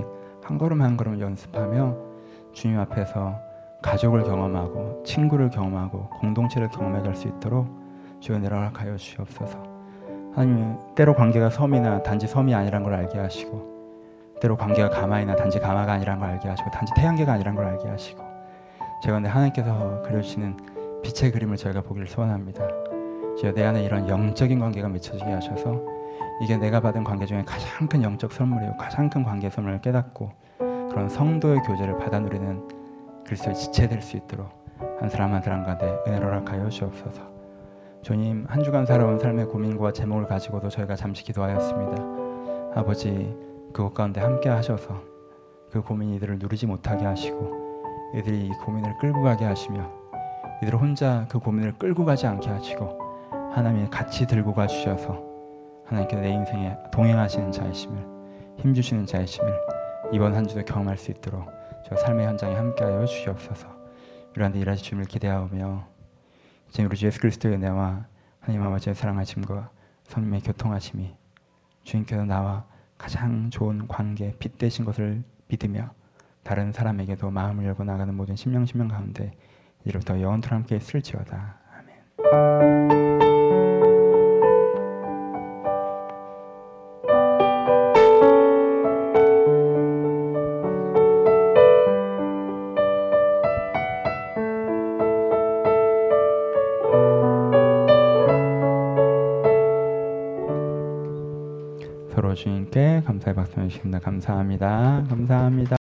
한 걸음 한 걸음 연습하며 주님 앞에서 가족을 경험하고 친구를 경험하고 공동체를 경험해 갈 수 있도록 주여 내려가여 주시옵소서. 하나님, 때로 관계가 섬이나 단지 섬이 아니란 걸 알게 하시고, 때로 관계가 가마이나 단지 가마가 아니란 걸 알게 하시고, 단지 태양계가 아니란 걸 알게 하시고, 제가 근데 하나님께서 그려주시는 빛의 그림을 저희가 보기를 소원합니다. 주여 내 안에 이런 영적인 관계가 맺혀지게 하셔서 이게 내가 받은 관계 중에 가장 큰 영적 선물이고 가장 큰 관계 선물을 깨닫고 그런 성도의 교제를 받아 누리는 그리스도의 지체 될 수 있도록 한 사람 한 사람 가운데 은혜로 허락하여 주옵소서. 주님, 한 주간 살아온 삶의 고민과 제목을 가지고도 저희가 잠시 기도하였습니다. 아버지, 그것 가운데 함께 하셔서 그 고민이 이들을 누리지 못하게 하시고 이들이 이 고민을 끌고 가게 하시며 이들 혼자 그 고민을 끌고 가지 않게 하시고 하나님이 같이 들고 가주셔서 하나님께서 내 인생에 동행하시는 자이심을, 힘주시는 자이심을 이번 한 주도 경험할 수 있도록 저 삶의 현장에 함께하여 주시옵소서. 이러한데 일하실 주님을 기대하오며 이제 우리 주 예수 그리스도의 은혜와 하나님 아버지의 사랑하심과 성령의 교통하심이 주님께서 나와 가장 좋은 관계, 빛 되신 것을 믿으며 다른 사람에게도 마음을 열고 나가는 모든 심령 가운데 이로부터 영원토록 함께 있을지어다. 아멘. 서로 주님께 감사의 박수 해주십니다. 감사합니다. 감사합니다.